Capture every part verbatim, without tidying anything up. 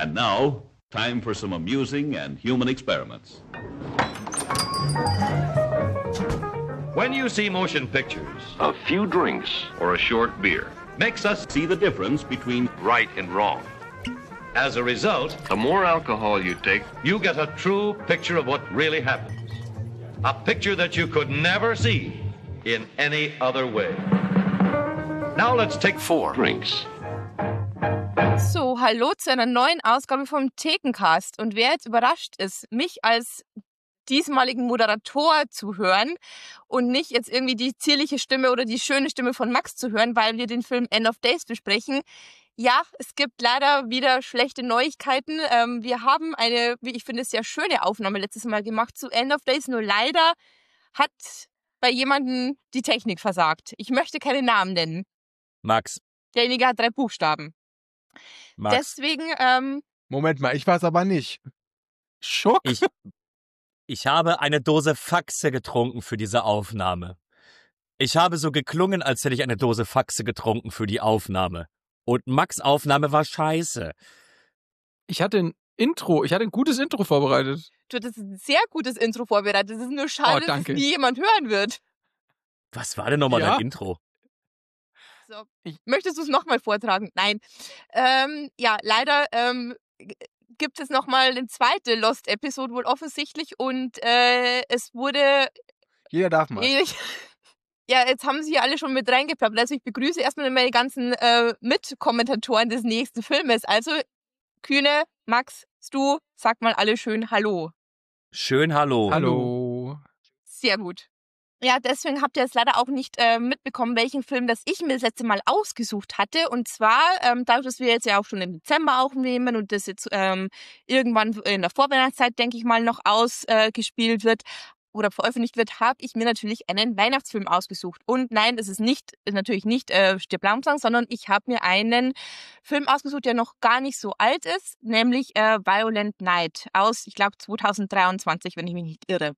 And now, time for some amusing and human experiments. When you see motion pictures, a few drinks or a short beer makes us See the difference between right and wrong. As a result, The more alcohol you take, you get a true picture of what really happens. A picture that you could never see in any other way. Now let's take four drinks. So, hallo zu einer neuen Ausgabe vom Thekencast. Und wer jetzt überrascht ist, mich als diesmaligen Moderator zu hören und nicht jetzt irgendwie die zierliche Stimme oder die schöne Stimme von Max zu hören, weil wir den Film End of Days besprechen. Ja, es gibt leider wieder schlechte Neuigkeiten. Ähm, wir haben eine, wie ich finde, sehr schöne Aufnahme letztes Mal gemacht zu End of Days. Nur leider hat bei jemandem die Technik versagt. Ich möchte keine Namen nennen. Max. Derjenige hat drei Buchstaben. Max. Deswegen, ähm, Moment mal, ich weiß aber nicht. Schock? Ich, ich habe eine Dose Faxe getrunken für diese Aufnahme. Ich habe so geklungen, als hätte ich eine Dose Faxe getrunken für die Aufnahme. Und Max' Aufnahme war scheiße. Ich hatte ein Intro, ich hatte ein gutes Intro vorbereitet. du hattest ein sehr gutes Intro vorbereitet. Es ist nur schade, Oh, dass danke. es nie jemand hören wird. Was war denn nochmal Ja. dein Intro? So. Ich- Möchtest du es nochmal vortragen? Nein. Ähm, ja, leider ähm, g- gibt es nochmal eine zweite Lost-Episode wohl offensichtlich und äh, es wurde... Jeder darf mal. Ich, ja, jetzt haben sie hier alle schon mit reingeplappt. Also ich begrüße erstmal meine ganzen äh, Mitkommentatoren des nächsten Filmes. Also Kühne, Max, Stu, sag mal alle schön Hallo. Schön Hallo. Hallo. Sehr gut. Ja, deswegen habt ihr es leider auch nicht äh, mitbekommen, welchen Film das ich mir das letzte Mal ausgesucht hatte. Und zwar, ähm, dadurch, dass wir jetzt ja auch schon im Dezember aufnehmen und das jetzt ähm, irgendwann in der Vorweihnachtszeit, denke ich mal, noch ausgespielt äh, wird oder veröffentlicht wird, habe ich mir natürlich einen Weihnachtsfilm ausgesucht. Und nein, es ist nicht natürlich nicht äh, Stirb langsam, sondern ich habe mir einen Film ausgesucht, der noch gar nicht so alt ist, nämlich äh, Violent Night aus, ich glaube, zwanzig dreiundzwanzig, wenn ich mich nicht irre.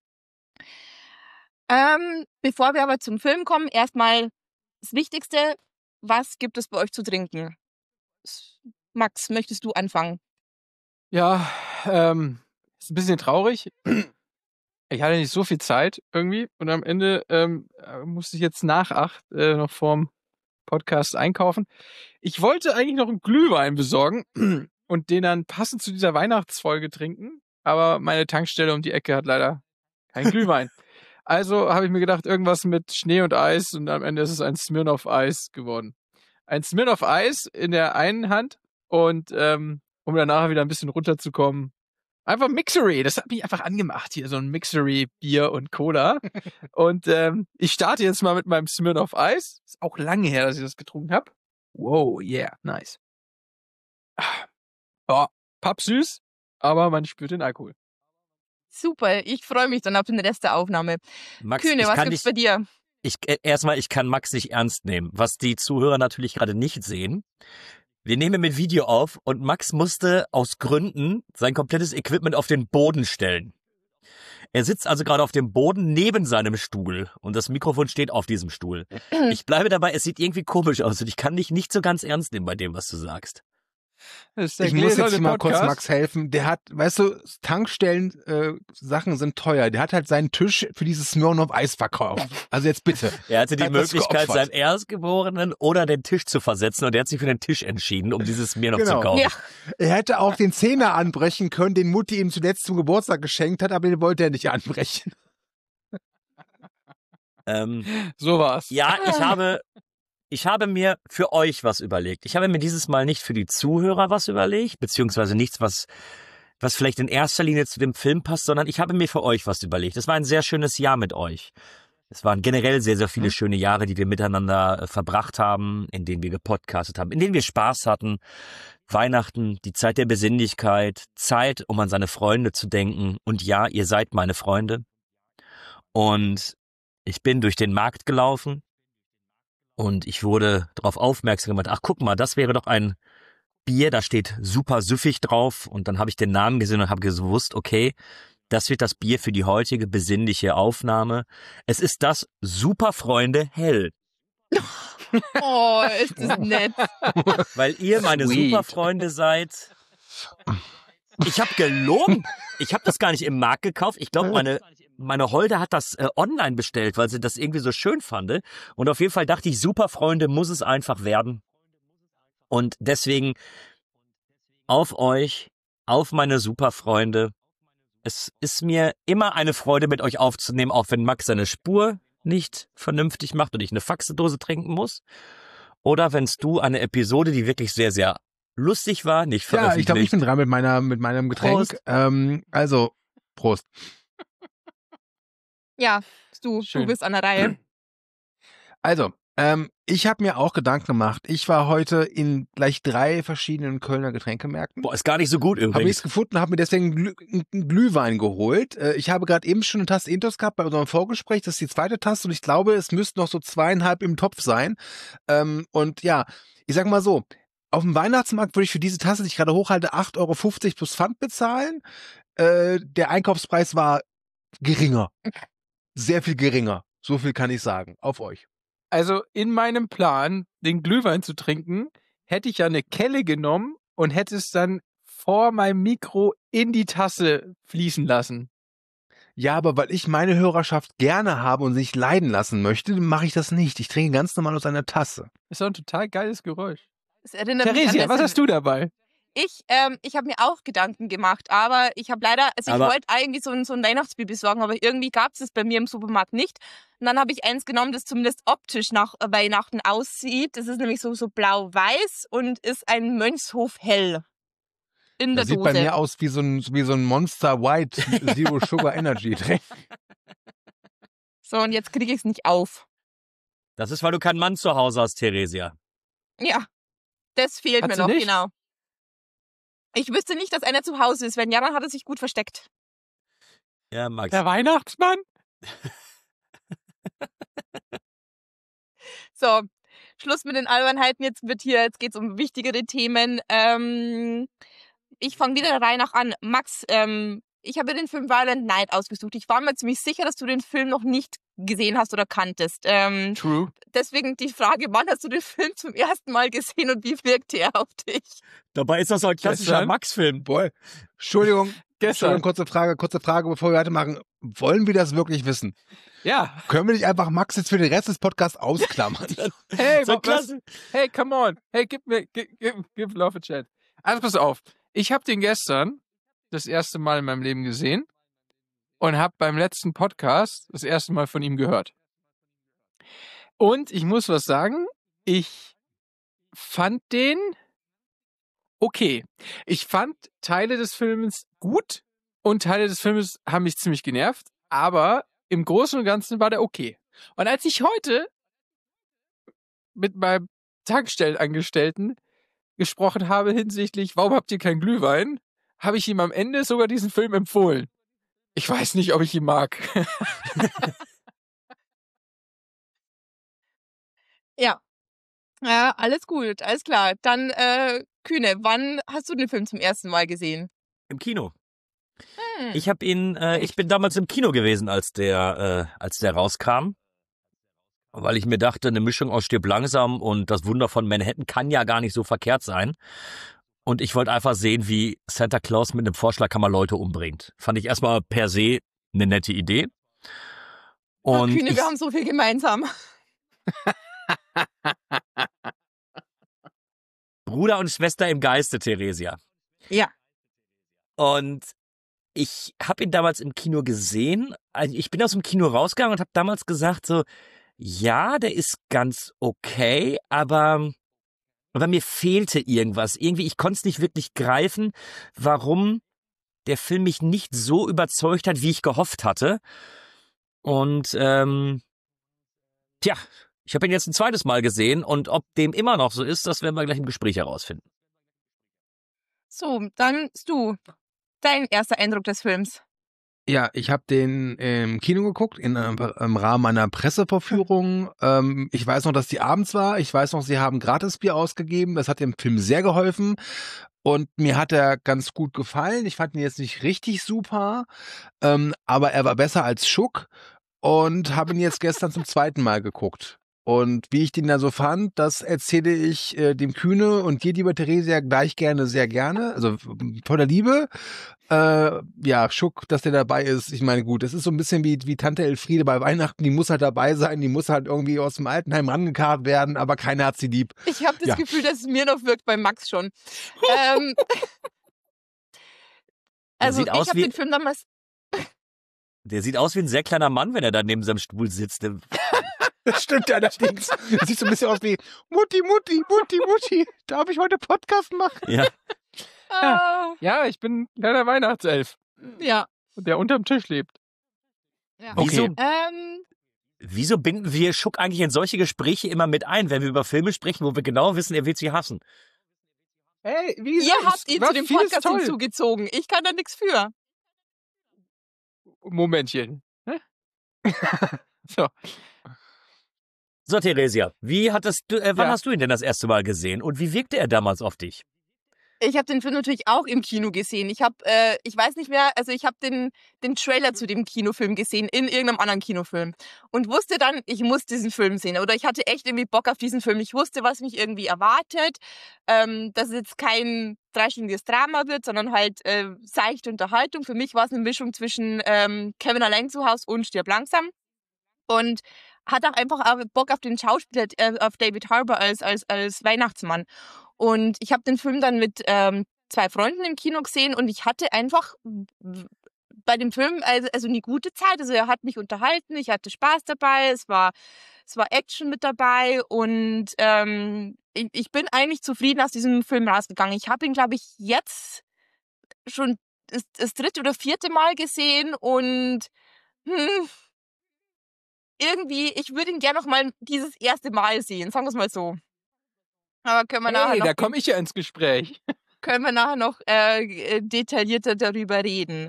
Ähm, bevor wir aber zum Film kommen, erstmal das Wichtigste, was gibt es bei euch zu trinken? S- Max, möchtest du anfangen? Ja, ähm, ist ein bisschen traurig. Ich hatte nicht so viel Zeit irgendwie und am Ende ähm, äh, musste ich jetzt nach acht äh, noch vorm Podcast einkaufen. Ich wollte eigentlich noch einen Glühwein besorgen und den dann passend zu dieser Weihnachtsfolge trinken, aber meine Tankstelle um die Ecke hat leider keinen Glühwein. Also habe ich mir gedacht, irgendwas mit Schnee und Eis und am Ende ist es ein Smirnoff Eis geworden. Ein Smirnoff Eis in der einen Hand und ähm, um danach wieder ein bisschen runterzukommen, einfach Mixery. Das hat mich einfach angemacht hier, so ein Mixery Bier und Cola. Und ähm, ich starte jetzt mal mit meinem Smirnoff Eis. Ist auch lange her, dass ich das getrunken habe. Wow, yeah, nice. Ja, pappsüß, aber man spürt den Alkohol. Super, ich freue mich dann auf den Rest der Aufnahme. Max, Kühne, ich was kann gibt's dich, bei dir? ich, äh, erstmal, ich kann Max nicht ernst nehmen, was die Zuhörer natürlich gerade nicht sehen. Wir nehmen mit Video auf und Max musste aus Gründen sein komplettes Equipment auf den Boden stellen. Er sitzt also gerade auf dem Boden neben seinem Stuhl und das Mikrofon steht auf diesem Stuhl. Ich bleibe dabei, es sieht irgendwie komisch aus und ich kann dich nicht so ganz ernst nehmen bei dem, was du sagst. Das ist der Ich muss jetzt gläserne mal kurz Podcast. Max helfen. Der hat, weißt du, Tankstellen, äh, Sachen sind teuer. Der hat halt seinen Tisch für dieses Smirnoff Eis verkauft. Also jetzt bitte. Er hatte die Er hat das Möglichkeit, geopfert. seinen Erstgeborenen oder den Tisch zu versetzen und er hat sich für den Tisch entschieden, um dieses Smirnoff Genau. zu kaufen. Ja, Er hätte auch den Zehner anbrechen können, den Mutti ihm zuletzt zum Geburtstag geschenkt hat, aber den wollte er nicht anbrechen. Ähm, So war's. ja, ich habe, ich habe mir für euch was überlegt. Ich habe mir dieses Mal nicht für die Zuhörer was überlegt, beziehungsweise nichts, was, was vielleicht in erster Linie zu dem Film passt, sondern ich habe mir für euch was überlegt. Es war ein sehr schönes Jahr mit euch. Es waren generell sehr, sehr viele schöne Jahre, die wir miteinander äh, verbracht haben, in denen wir gepodcastet haben, in denen wir Spaß hatten. Weihnachten, die Zeit der Besinnlichkeit, Zeit, um an seine Freunde zu denken. Und ja, ihr seid meine Freunde. Und ich bin durch den Markt gelaufen und ich wurde darauf aufmerksam gemacht, ach guck mal, das wäre doch ein Bier, da steht super süffig drauf. Und dann habe ich den Namen gesehen und habe gewusst, okay, das wird das Bier für die heutige besinnliche Aufnahme. Es ist das Superfreunde Hell, oh, ist das nett. weil ihr meine Sweet. Superfreunde seid Ich habe gelogen. Ich habe das gar nicht im Markt gekauft. Ich glaube, meine, meine Holde hat das äh, online bestellt, weil sie das irgendwie so schön fand. Und auf jeden Fall dachte ich, super Freunde, muss es einfach werden. Und deswegen auf euch, auf meine Superfreunde. Es ist mir immer eine Freude, mit euch aufzunehmen, auch wenn Max seine Spur nicht vernünftig macht und ich eine Faxedose trinken muss. Oder wenn's du eine Episode, die wirklich sehr, sehr lustig war, nicht Ja, veröffentlicht. ich glaube, ich bin dran mit meiner, mit meinem Getränk. Prost. Ähm, also, Prost. Ja, du, Schön. du bist an der Reihe. Also, ähm, ich habe mir auch Gedanken gemacht. Ich war heute in gleich drei verschiedenen Kölner Getränkemärkten. Boah, ist gar nicht so gut Habe übrigens. nichts gefunden, habe mir deswegen Glüh einen Glühwein geholt. Äh, ich habe gerade eben schon eine Tasse Intus gehabt bei unserem Vorgespräch. Das ist die zweite Tasse und ich glaube, es müssten noch so zweieinhalb im Topf sein. Ähm, und ja, ich sag mal so, auf dem Weihnachtsmarkt würde ich für diese Tasse, die ich gerade hochhalte, acht Euro fünfzig plus Pfand bezahlen. Äh, der Einkaufspreis war geringer. Sehr viel geringer. So viel kann ich sagen. Auf euch. Also in meinem Plan, den Glühwein zu trinken, hätte ich ja eine Kelle genommen und hätte es dann vor meinem Mikro in die Tasse fließen lassen. Ja, aber weil ich meine Hörerschaft gerne habe und sich leiden lassen möchte, mache ich das nicht. Ich trinke ganz normal aus einer Tasse. Ist doch ein total geiles Geräusch. Das erinnert mich an Theresia, das was hast du dabei? Ich, ähm, ich habe mir auch Gedanken gemacht, aber ich habe leider, also ich Aber- wollte eigentlich so ein, so ein Weihnachtsbier besorgen, aber irgendwie gab es das bei mir im Supermarkt nicht. Und dann habe ich eins genommen, das zumindest optisch nach äh, Weihnachten aussieht. Das ist nämlich so, so blau-weiß und ist ein Mönchshof hell. In der Das sieht Dose. bei mir aus wie so ein, wie so ein Monster White Zero Sugar Energy Drink. So, und jetzt kriege ich es nicht auf. Das ist, weil du keinen Mann zu Hause hast, Theresia. Ja, das fehlt Hat mir sie noch, nicht? genau. Ich wüsste nicht, dass einer zu Hause ist. Wenn ja, dann hat er sich gut versteckt. Ja, Max. Der Weihnachtsmann? So, Schluss mit den Albernheiten. Jetzt wird hier, jetzt geht's um wichtigere Themen. Ähm, ich fange wieder der Reihe nach an. Max, ähm, ich habe den Film Violent Night ausgesucht. Ich war mir ziemlich sicher, dass du den Film noch nicht gesehen hast oder kanntest. Ähm, True. deswegen die Frage, wann hast du den Film zum ersten Mal gesehen und wie wirkte er auf dich? Dabei ist das so ein klassischer Gestern? Max-Film. Boah. Entschuldigung, Entschuldigung, Gestern. kurze Frage, kurze Frage, bevor wir weitermachen. Wollen wir das wirklich wissen? Ja. Können wir nicht einfach Max jetzt für den Rest des Podcasts ausklammern? Hey, So wa- was? klasse. Hey, come on. Hey, gib mir, gib, gib, gib Love a Chat. Also pass auf. Ich habe den gestern das erste Mal in meinem Leben gesehen und habe beim letzten Podcast das erste Mal von ihm gehört. Und ich muss was sagen, ich fand den okay. Ich fand Teile des Films gut und Teile des Films haben mich ziemlich genervt, aber im Großen und Ganzen war der okay. Und als ich heute mit meinem Tankstellenangestellten gesprochen habe hinsichtlich, warum habt ihr keinen Glühwein, habe ich ihm am Ende sogar diesen Film empfohlen. Ich weiß nicht, ob ich ihn mag. Ja. Ja, alles gut, alles klar. Dann, äh, Kühne, wann hast du den Film zum ersten Mal gesehen? Im Kino. Hm. Ich habe ihn, äh, ich bin damals im Kino gewesen, als der, äh, als der rauskam. Weil ich mir dachte, eine Mischung aus Stirb langsam und das Wunder von Manhattan kann ja gar nicht so verkehrt sein. Und ich wollte einfach sehen, wie Santa Claus mit einem Vorschlaghammer Leute umbringt. Fand ich erstmal per se eine nette Idee. Oh, Und Kühne, ich, wir haben so viel gemeinsam. Bruder und Schwester im Geiste, Theresia. Ja. Und ich habe ihn damals im Kino gesehen. Also ich bin aus dem Kino rausgegangen und habe damals gesagt so, ja, der ist ganz okay, aber, aber mir fehlte irgendwas. Irgendwie, ich konnte es nicht wirklich greifen, warum der Film mich nicht so überzeugt hat, wie ich gehofft hatte. Und ähm, tja, ich habe ihn jetzt ein zweites Mal gesehen und ob dem immer noch so ist, das werden wir gleich im Gespräch herausfinden. So, dann du. Dein erster Eindruck des Films. Ja, ich habe den im Kino geguckt, in, äh, im Rahmen einer Pressevorführung. Ähm, ich weiß noch, dass die abends war. Ich weiß noch, sie haben Gratisbier ausgegeben. Das hat dem Film sehr geholfen. Und mir hat er ganz gut gefallen. Ich fand ihn jetzt nicht richtig super, ähm, aber er war besser als Schuck und habe ihn jetzt gestern zum zweiten Mal geguckt. Und wie ich den da so fand, das erzähle ich äh, dem Kühne und dir, lieber Theresia, gleich gerne, sehr gerne. Also voller Liebe. Äh, ja, Schuck, dass der dabei ist. Ich meine, gut, das ist so ein bisschen wie, wie Tante Elfriede bei Weihnachten. Die muss halt dabei sein, die muss halt irgendwie aus dem Altenheim rangekarrt werden, aber keiner hat sie lieb. Ich habe das Ja. Gefühl, dass es mir noch wirkt bei Max schon. ähm, also sieht aus ich habe wie- den Film damals... Der sieht aus wie ein sehr kleiner Mann, wenn er da neben seinem Stuhl sitzt. Der- Das stimmt ja allerdings. Das sieht so ein bisschen aus wie Mutti, Mutti, Mutti, Mutti. Darf ich heute Podcast machen? Ja. Ah, Ja, ich bin ein kleiner Weihnachtself, ja. der unterm Tisch lebt. ja. Wieso, Ähm, wieso binden wir Schuck eigentlich in solche Gespräche immer mit ein, wenn wir über Filme sprechen, wo wir genau wissen, er wird sie hassen? Hey, wie ihr gesagt, habt es ihn war zu dem vieles Podcast toll. hinzugezogen. Ich kann da nichts für. Momentchen. Hä? So. So, Theresia, wie hattest du, äh, wann Ja. hast du ihn denn das erste Mal gesehen und wie wirkte er damals auf dich? Ich habe den Film natürlich auch im Kino gesehen. Ich habe, äh, ich weiß nicht mehr, also ich habe den, den Trailer zu dem Kinofilm gesehen, in irgendeinem anderen Kinofilm. Und wusste dann, ich muss diesen Film sehen. Oder ich hatte echt irgendwie Bock auf diesen Film. Ich wusste, was mich irgendwie erwartet. Ähm, dass es jetzt kein dreistündiges Drama wird, sondern halt äh, seichte Unterhaltung. Für mich war es eine Mischung zwischen ähm, Kevin allein zu Hause und Stirb langsam. Und hat auch einfach auch Bock auf den Schauspieler, äh, auf David Harbour als, als, als Weihnachtsmann. Und ich habe den Film dann mit ähm, zwei Freunden im Kino gesehen und ich hatte einfach w- bei dem Film also, also eine gute Zeit. Also er hat mich unterhalten, ich hatte Spaß dabei, es war, es war Action mit dabei und ähm, ich, ich bin eigentlich zufrieden aus diesem Film rausgegangen. Ich habe ihn, glaube ich, jetzt schon das, das dritte oder vierte Mal gesehen und hm, irgendwie, ich würde ihn gerne noch mal dieses erste Mal sehen, sagen wir es mal so. Aber können wir nachher Hey, noch da komme ich ja ins Gespräch. können wir nachher noch äh, detaillierter darüber reden.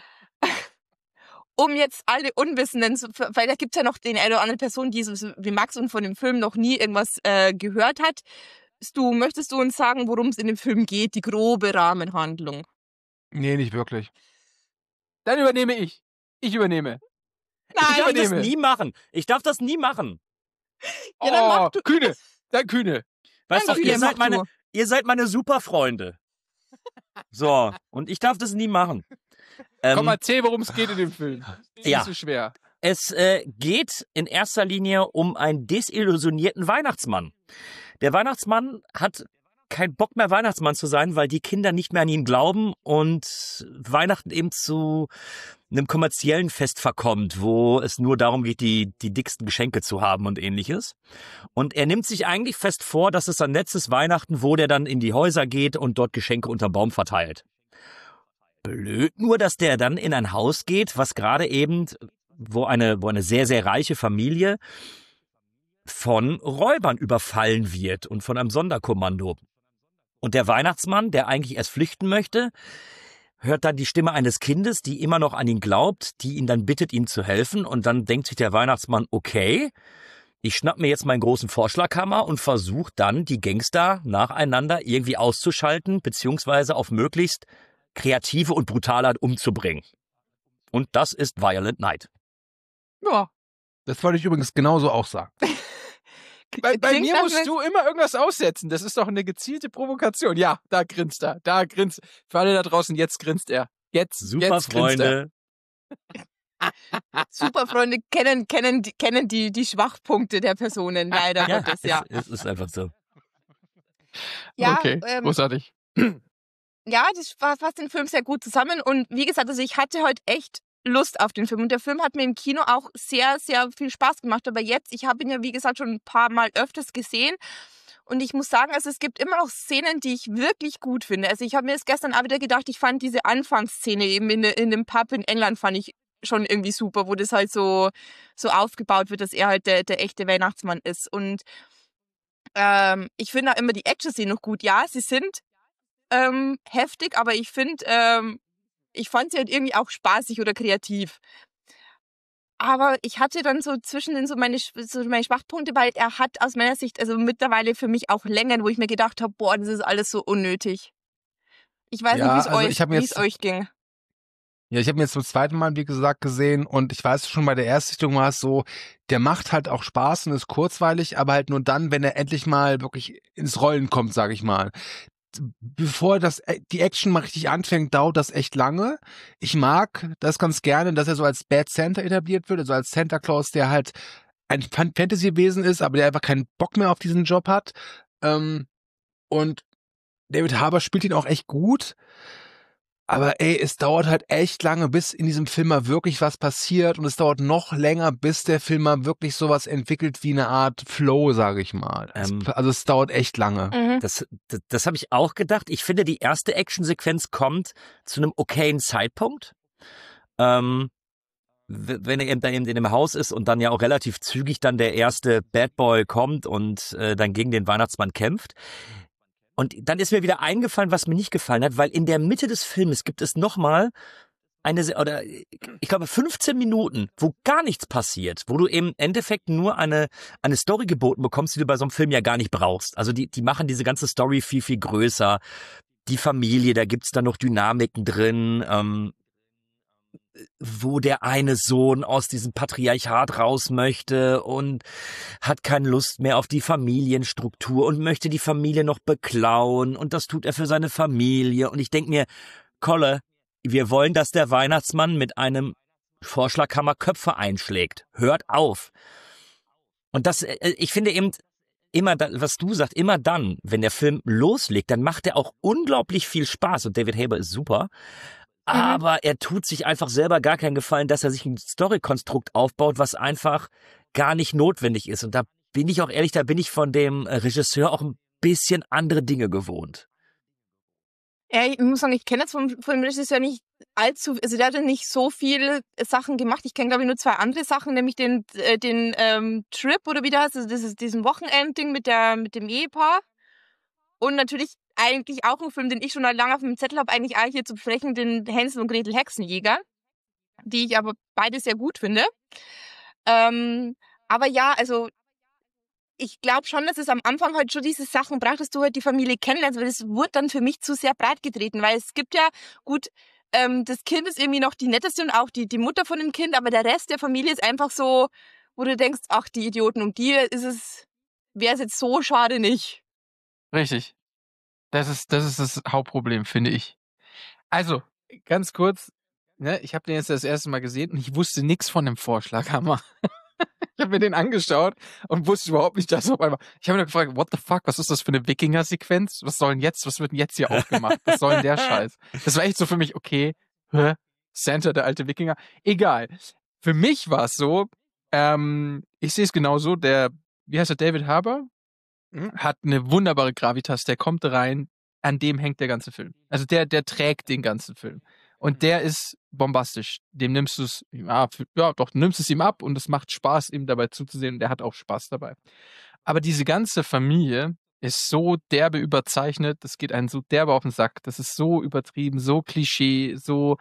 Um jetzt alle Unwissenden, zu- weil da gibt es ja noch den eine oder andere Person, die so wie Max und von dem Film noch nie irgendwas äh, gehört hat. Du, möchtest du uns sagen, worum es in dem Film geht, die grobe Rahmenhandlung? Nee, nicht wirklich. Dann übernehme ich. Ich übernehme. Ich darf das übernehme. nie machen. Ich darf das nie machen. Ja, dann mach du. Kühne. Dann Kühne. Weißt Dann du, Kühne, ihr seid mach meine, du. ihr seid meine super Freunde. So, und ich darf das nie machen. Ähm, Komm, erzähl, worum es geht in dem Film. Ist Ja. nicht so schwer. Es äh, geht in erster Linie um einen desillusionierten Weihnachtsmann. Der Weihnachtsmann hat keinen Bock mehr, Weihnachtsmann zu sein, weil die Kinder nicht mehr an ihn glauben und Weihnachten eben zu einem kommerziellen Fest verkommt, wo es nur darum geht, die, die dicksten Geschenke zu haben und ähnliches. Und er nimmt sich eigentlich fest vor, dass es ein letztes Weihnachten, wo der dann in die Häuser geht und dort Geschenke unterm Baum verteilt. Blöd nur, dass der dann in ein Haus geht, was gerade eben, wo eine, wo eine sehr, sehr reiche Familie von Räubern überfallen wird und von einem Sonderkommando. Und der Weihnachtsmann, der eigentlich erst flüchten möchte, hört dann die Stimme eines Kindes, die immer noch an ihn glaubt, die ihn dann bittet, ihm zu helfen. Und dann denkt sich der Weihnachtsmann, okay, ich schnapp mir jetzt meinen großen Vorschlaghammer und versuche dann, die Gangster nacheinander irgendwie auszuschalten, beziehungsweise auf möglichst kreative und brutale Art umzubringen. Und das ist Violent Night. Ja. Das wollte ich übrigens genauso auch sagen. Bei, bei Klingt mir nach musst einem- du immer irgendwas aussetzen. Das ist doch eine gezielte Provokation. Ja, da grinst er. Da grinst. Für alle da draußen, jetzt grinst er. Jetzt, Super jetzt grinst er. Freunde. Superfreunde kennen, kennen, die- kennen die, die Schwachpunkte der Personen, leider Ja, Gottes, es, ja. es ist einfach so. Ja, Okay, ähm, großartig. ja, das fa- fasst den Film sehr gut zusammen. Und wie gesagt, also ich hatte heute echt Lust auf den Film. Und der Film hat mir im Kino auch sehr, sehr viel Spaß gemacht. Aber jetzt, ich habe ihn ja, wie gesagt, schon ein paar Mal öfters gesehen. Und ich muss sagen, also es gibt immer noch Szenen, die ich wirklich gut finde. Also ich habe mir das gestern auch wieder gedacht, ich fand diese Anfangsszene eben in, de- in dem Pub in England fand ich schon irgendwie super, wo das halt so, so aufgebaut wird, dass er halt der, der echte Weihnachtsmann ist. Und ähm, ich finde auch immer die Action-Szenen noch gut. Ja, sie sind ähm, heftig, aber ich finde, ähm, ich fand sie halt irgendwie auch spaßig oder kreativ. Aber ich hatte dann so zwischendrin so meine, Sch- so meine Schwachpunkte, weil er hat aus meiner Sicht also mittlerweile für mich auch Längen, wo ich mir gedacht habe, boah, das ist alles so unnötig. Ich weiß Ja, nicht, wie es also euch, ich hab mir wie es jetzt- euch ging. Ja, ich habe ihn jetzt zum zweiten Mal, wie gesagt, gesehen und ich weiß schon, bei der Erstsichtung war es so, der macht halt auch Spaß und ist kurzweilig, aber halt nur dann, wenn er endlich mal wirklich ins Rollen kommt, sage ich mal. Bevor das die Action mal richtig anfängt, dauert das echt lange. Ich mag das ganz gerne, dass er so als Bad Santa etabliert wird, also als Santa Claus, der halt ein Fantasy-Wesen ist, aber der einfach keinen Bock mehr auf diesen Job hat. Ähm, und David Harbour spielt ihn auch echt gut. Aber ey, es dauert halt echt lange, bis in diesem Film mal wirklich was passiert und es dauert noch länger, bis der Film mal wirklich sowas entwickelt wie eine Art Flow, sage ich mal. Ähm, es, also es dauert echt lange. Mhm. Das, das, das habe ich auch gedacht. Ich finde, die erste Actionsequenz kommt zu einem okayen Zeitpunkt. Ähm, wenn er eben dann eben in dem Haus ist und dann ja auch relativ zügig dann der erste Bad Boy kommt und äh, dann gegen den Weihnachtsmann kämpft. Und dann ist mir wieder eingefallen, was mir nicht gefallen hat, weil in der Mitte des Filmes gibt es nochmal eine, oder ich glaube fünfzehn Minuten, wo gar nichts passiert, wo du im Endeffekt nur eine, eine Story geboten bekommst, die du bei so einem Film ja gar nicht brauchst. Also die, die machen diese ganze Story viel, viel größer. Die Familie, da gibt's dann noch Dynamiken drin, ähm, wo der eine Sohn aus diesem Patriarchat raus möchte und hat keine Lust mehr auf die Familienstruktur und möchte die Familie noch beklauen und das tut er für seine Familie. Und ich denke mir, Kolle, wir wollen, dass der Weihnachtsmann mit einem Vorschlaghammer Köpfe einschlägt. Hört auf. Und das, ich finde eben, immer, da, was du sagst, immer dann, wenn der Film loslegt, dann macht er auch unglaublich viel Spaß und David Harbour ist super. Aber er tut sich einfach selber gar keinen Gefallen, dass er sich ein Storykonstrukt aufbaut, was einfach gar nicht notwendig ist. Und da bin ich auch ehrlich, da bin ich von dem Regisseur auch ein bisschen andere Dinge gewohnt. Ja, ich muss sagen, ich kenne jetzt vom, vom Regisseur nicht allzu, also der hat ja nicht so viele Sachen gemacht. Ich kenne, glaube ich, nur zwei andere Sachen, nämlich den, äh, den ähm, Trip oder wie der heißt, also das ist diesen Wochenendding mit der mit dem Ehepaar. Und natürlich eigentlich auch ein Film, den ich schon lange auf dem Zettel habe, eigentlich auch hier zu besprechen, den Hänsel und Gretel Hexenjäger, die ich aber beide sehr gut finde. Ähm, aber ja, also ich glaube schon, dass es am Anfang halt schon diese Sachen braucht, dass du halt die Familie kennenlernst, weil das wurde dann für mich zu sehr breit getreten, weil es gibt ja, gut, ähm, das Kind ist irgendwie noch die netteste und auch die, die Mutter von dem Kind, aber der Rest der Familie ist einfach so, wo du denkst, ach, die Idioten, um die ist es, wäre es jetzt so schade nicht. Richtig. Das ist, das ist das Hauptproblem, finde ich. Also, ganz kurz, ne, ich habe den jetzt das erste Mal gesehen und ich wusste nichts von dem Vorschlaghammer. Ich habe mir den angeschaut und wusste überhaupt nicht, dass auf einmal. Ich habe mir gefragt, what the fuck, was ist das für eine Wikinger-Sequenz? Was soll denn jetzt, was wird denn jetzt hier aufgemacht? Was soll denn der Scheiß? Das war echt so für mich, okay, hä? Santa, der alte Wikinger. Egal. Für mich war es so, ähm, ich sehe es genauso, der, wie heißt der, David Harbour? Hat eine wunderbare Gravitas, der kommt rein, an dem hängt der ganze Film. Also der, der trägt den ganzen Film. Und der ist bombastisch. Dem nimmst du es, ja, ja, doch, du nimmst es ihm ab und es macht Spaß, ihm dabei zuzusehen und der hat auch Spaß dabei. Aber diese ganze Familie ist so derbe überzeichnet, das geht einen so derbe auf den Sack, das ist so übertrieben, so Klischee, so,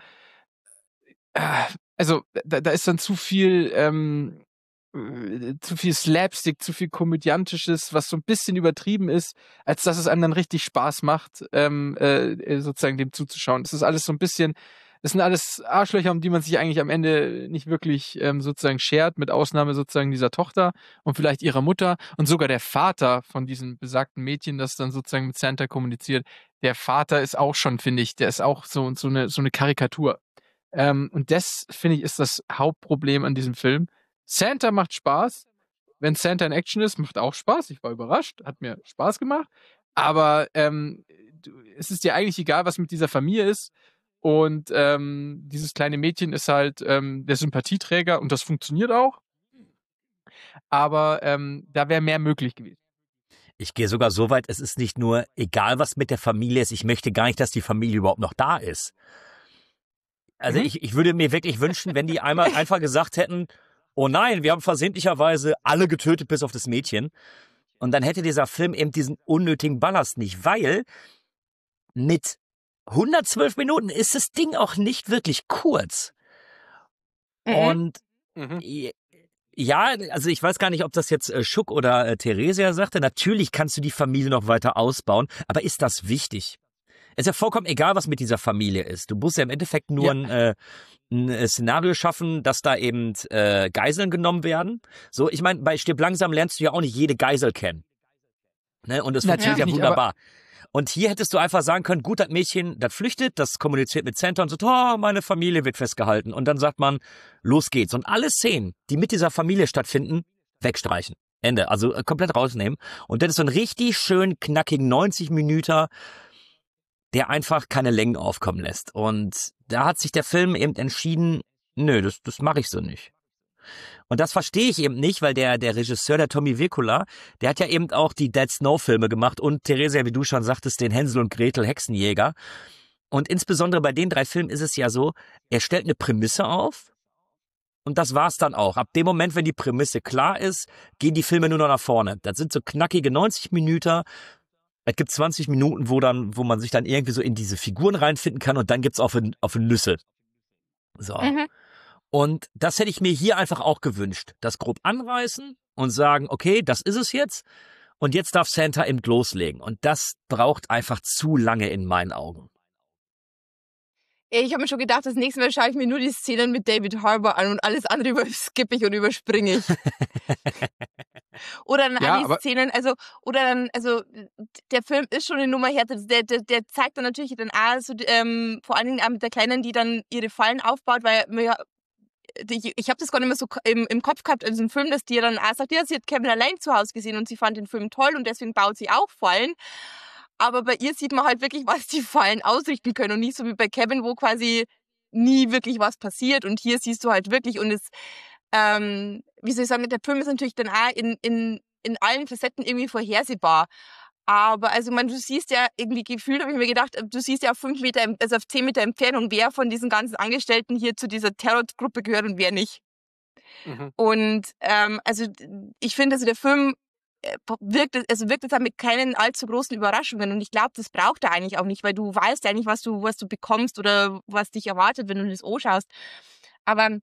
äh, also da, da ist dann zu viel, ähm, zu viel Slapstick, zu viel Komödiantisches, was so ein bisschen übertrieben ist, als dass es einem dann richtig Spaß macht, ähm, äh, sozusagen dem zuzuschauen. Das ist alles so ein bisschen, das sind alles Arschlöcher, um die man sich eigentlich am Ende nicht wirklich ähm, sozusagen schert, mit Ausnahme sozusagen dieser Tochter und vielleicht ihrer Mutter und sogar der Vater von diesem besagten Mädchen, das dann sozusagen mit Santa kommuniziert. Der Vater ist auch schon, finde ich, der ist auch so, so, eine, so eine Karikatur. Ähm, und das, finde ich, ist das Hauptproblem an diesem Film. Santa macht Spaß. Wenn Santa in Action ist, macht auch Spaß. Ich war überrascht, hat mir Spaß gemacht. Aber ähm, es ist dir eigentlich egal, was mit dieser Familie ist. Und ähm, dieses kleine Mädchen ist halt ähm, der Sympathieträger und das funktioniert auch. Aber ähm, da wäre mehr möglich gewesen. Ich gehe sogar so weit, es ist nicht nur egal, was mit der Familie ist, ich möchte gar nicht, dass die Familie überhaupt noch da ist. Also mhm. ich, ich würde mir wirklich wünschen, wenn die einmal einfach gesagt hätten, oh nein, wir haben versehentlicherweise alle getötet bis auf das Mädchen. Und dann hätte dieser Film eben diesen unnötigen Ballast nicht, weil mit hundertzwölf Minuten ist das Ding auch nicht wirklich kurz. Mhm. Und mhm. ja, also ich weiß gar nicht, ob das jetzt äh, Schuck oder äh, Theresia sagte. Natürlich kannst du die Familie noch weiter ausbauen, aber ist das wichtig? Es ist ja vollkommen egal, was mit dieser Familie ist. Du musst ja im Endeffekt nur Ja. ein, äh, ein Szenario schaffen, dass da eben äh, Geiseln genommen werden. So, ich meine, bei Stirb langsam lernst du ja auch nicht jede Geisel kennen. Ne? Und es funktioniert ja Natürlich nicht, aber- wunderbar. Und hier hättest du einfach sagen können, gut, das Mädchen, das flüchtet, das kommuniziert mit Santa und sagt, oh, meine Familie wird festgehalten. Und dann sagt man, los geht's. Und alle Szenen, die mit dieser Familie stattfinden, wegstreichen. Ende. Also äh, komplett rausnehmen. Und das ist so ein richtig schön knackigen neunzig Minuten, der einfach keine Längen aufkommen lässt. Und da hat sich der Film eben entschieden, nö, das, das mache ich so nicht. Und das verstehe ich eben nicht, weil der, der Regisseur, der Tommy Wirkola, der hat ja eben auch die Dead Snow-Filme gemacht und Theresia, wie du schon sagtest, den Hänsel und Gretel Hexenjäger. Und insbesondere bei den drei Filmen ist es ja so, er stellt eine Prämisse auf und das war's dann auch. Ab dem Moment, wenn die Prämisse klar ist, gehen die Filme nur noch nach vorne. Das sind so knackige neunzig Minuten. Es gibt zwanzig Minuten, wo dann, wo man sich dann irgendwie so in diese Figuren reinfinden kann und dann gibt's auf, auf Nüsse. So. Mhm. Und das hätte ich mir hier einfach auch gewünscht. Das grob anreißen und sagen, okay, das ist es jetzt. Und jetzt darf Santa eben loslegen. Und das braucht einfach zu lange in meinen Augen. Ich habe mir schon gedacht, das nächste Mal schaue ich mir nur die Szenen mit David Harbour an und alles andere überskippe ich und überspringe ich. Oder dann Ja, all die aber- Szenen, also, oder dann, also, der Film ist schon eine Nummer härter. Der, der, der zeigt dann natürlich dann auch so, ähm, vor allen Dingen auch mit der Kleinen, die dann ihre Fallen aufbaut, weil mir, ich, ich habe das gar nicht mehr so im, im Kopf gehabt in diesem Film, dass die dann auch sagt, ja, sie hat Kevin allein zu Hause gesehen und sie fand den Film toll und deswegen baut sie auch Fallen. Aber bei ihr sieht man halt wirklich, was die Fallen ausrichten können und nicht so wie bei Kevin, wo quasi nie wirklich was passiert. Und hier siehst du halt wirklich und es, ähm, wie soll ich sagen, der Film ist natürlich dann auch in, in, in allen Facetten irgendwie vorhersehbar. Aber also man, du siehst ja irgendwie gefühlt, habe ich mir gedacht, du siehst ja auf fünf Meter, also auf zehn Meter Entfernung, wer von diesen ganzen Angestellten hier zu dieser Terrorgruppe gehört und wer nicht. Mhm. Und ähm, also ich finde, also der Film äh, wirkt, also wirkt jetzt mit keinen allzu großen Überraschungen und ich glaube, das braucht er eigentlich auch nicht, weil du weißt ja eigentlich, was du, was du bekommst oder was dich erwartet, wenn du das anschaust. Aber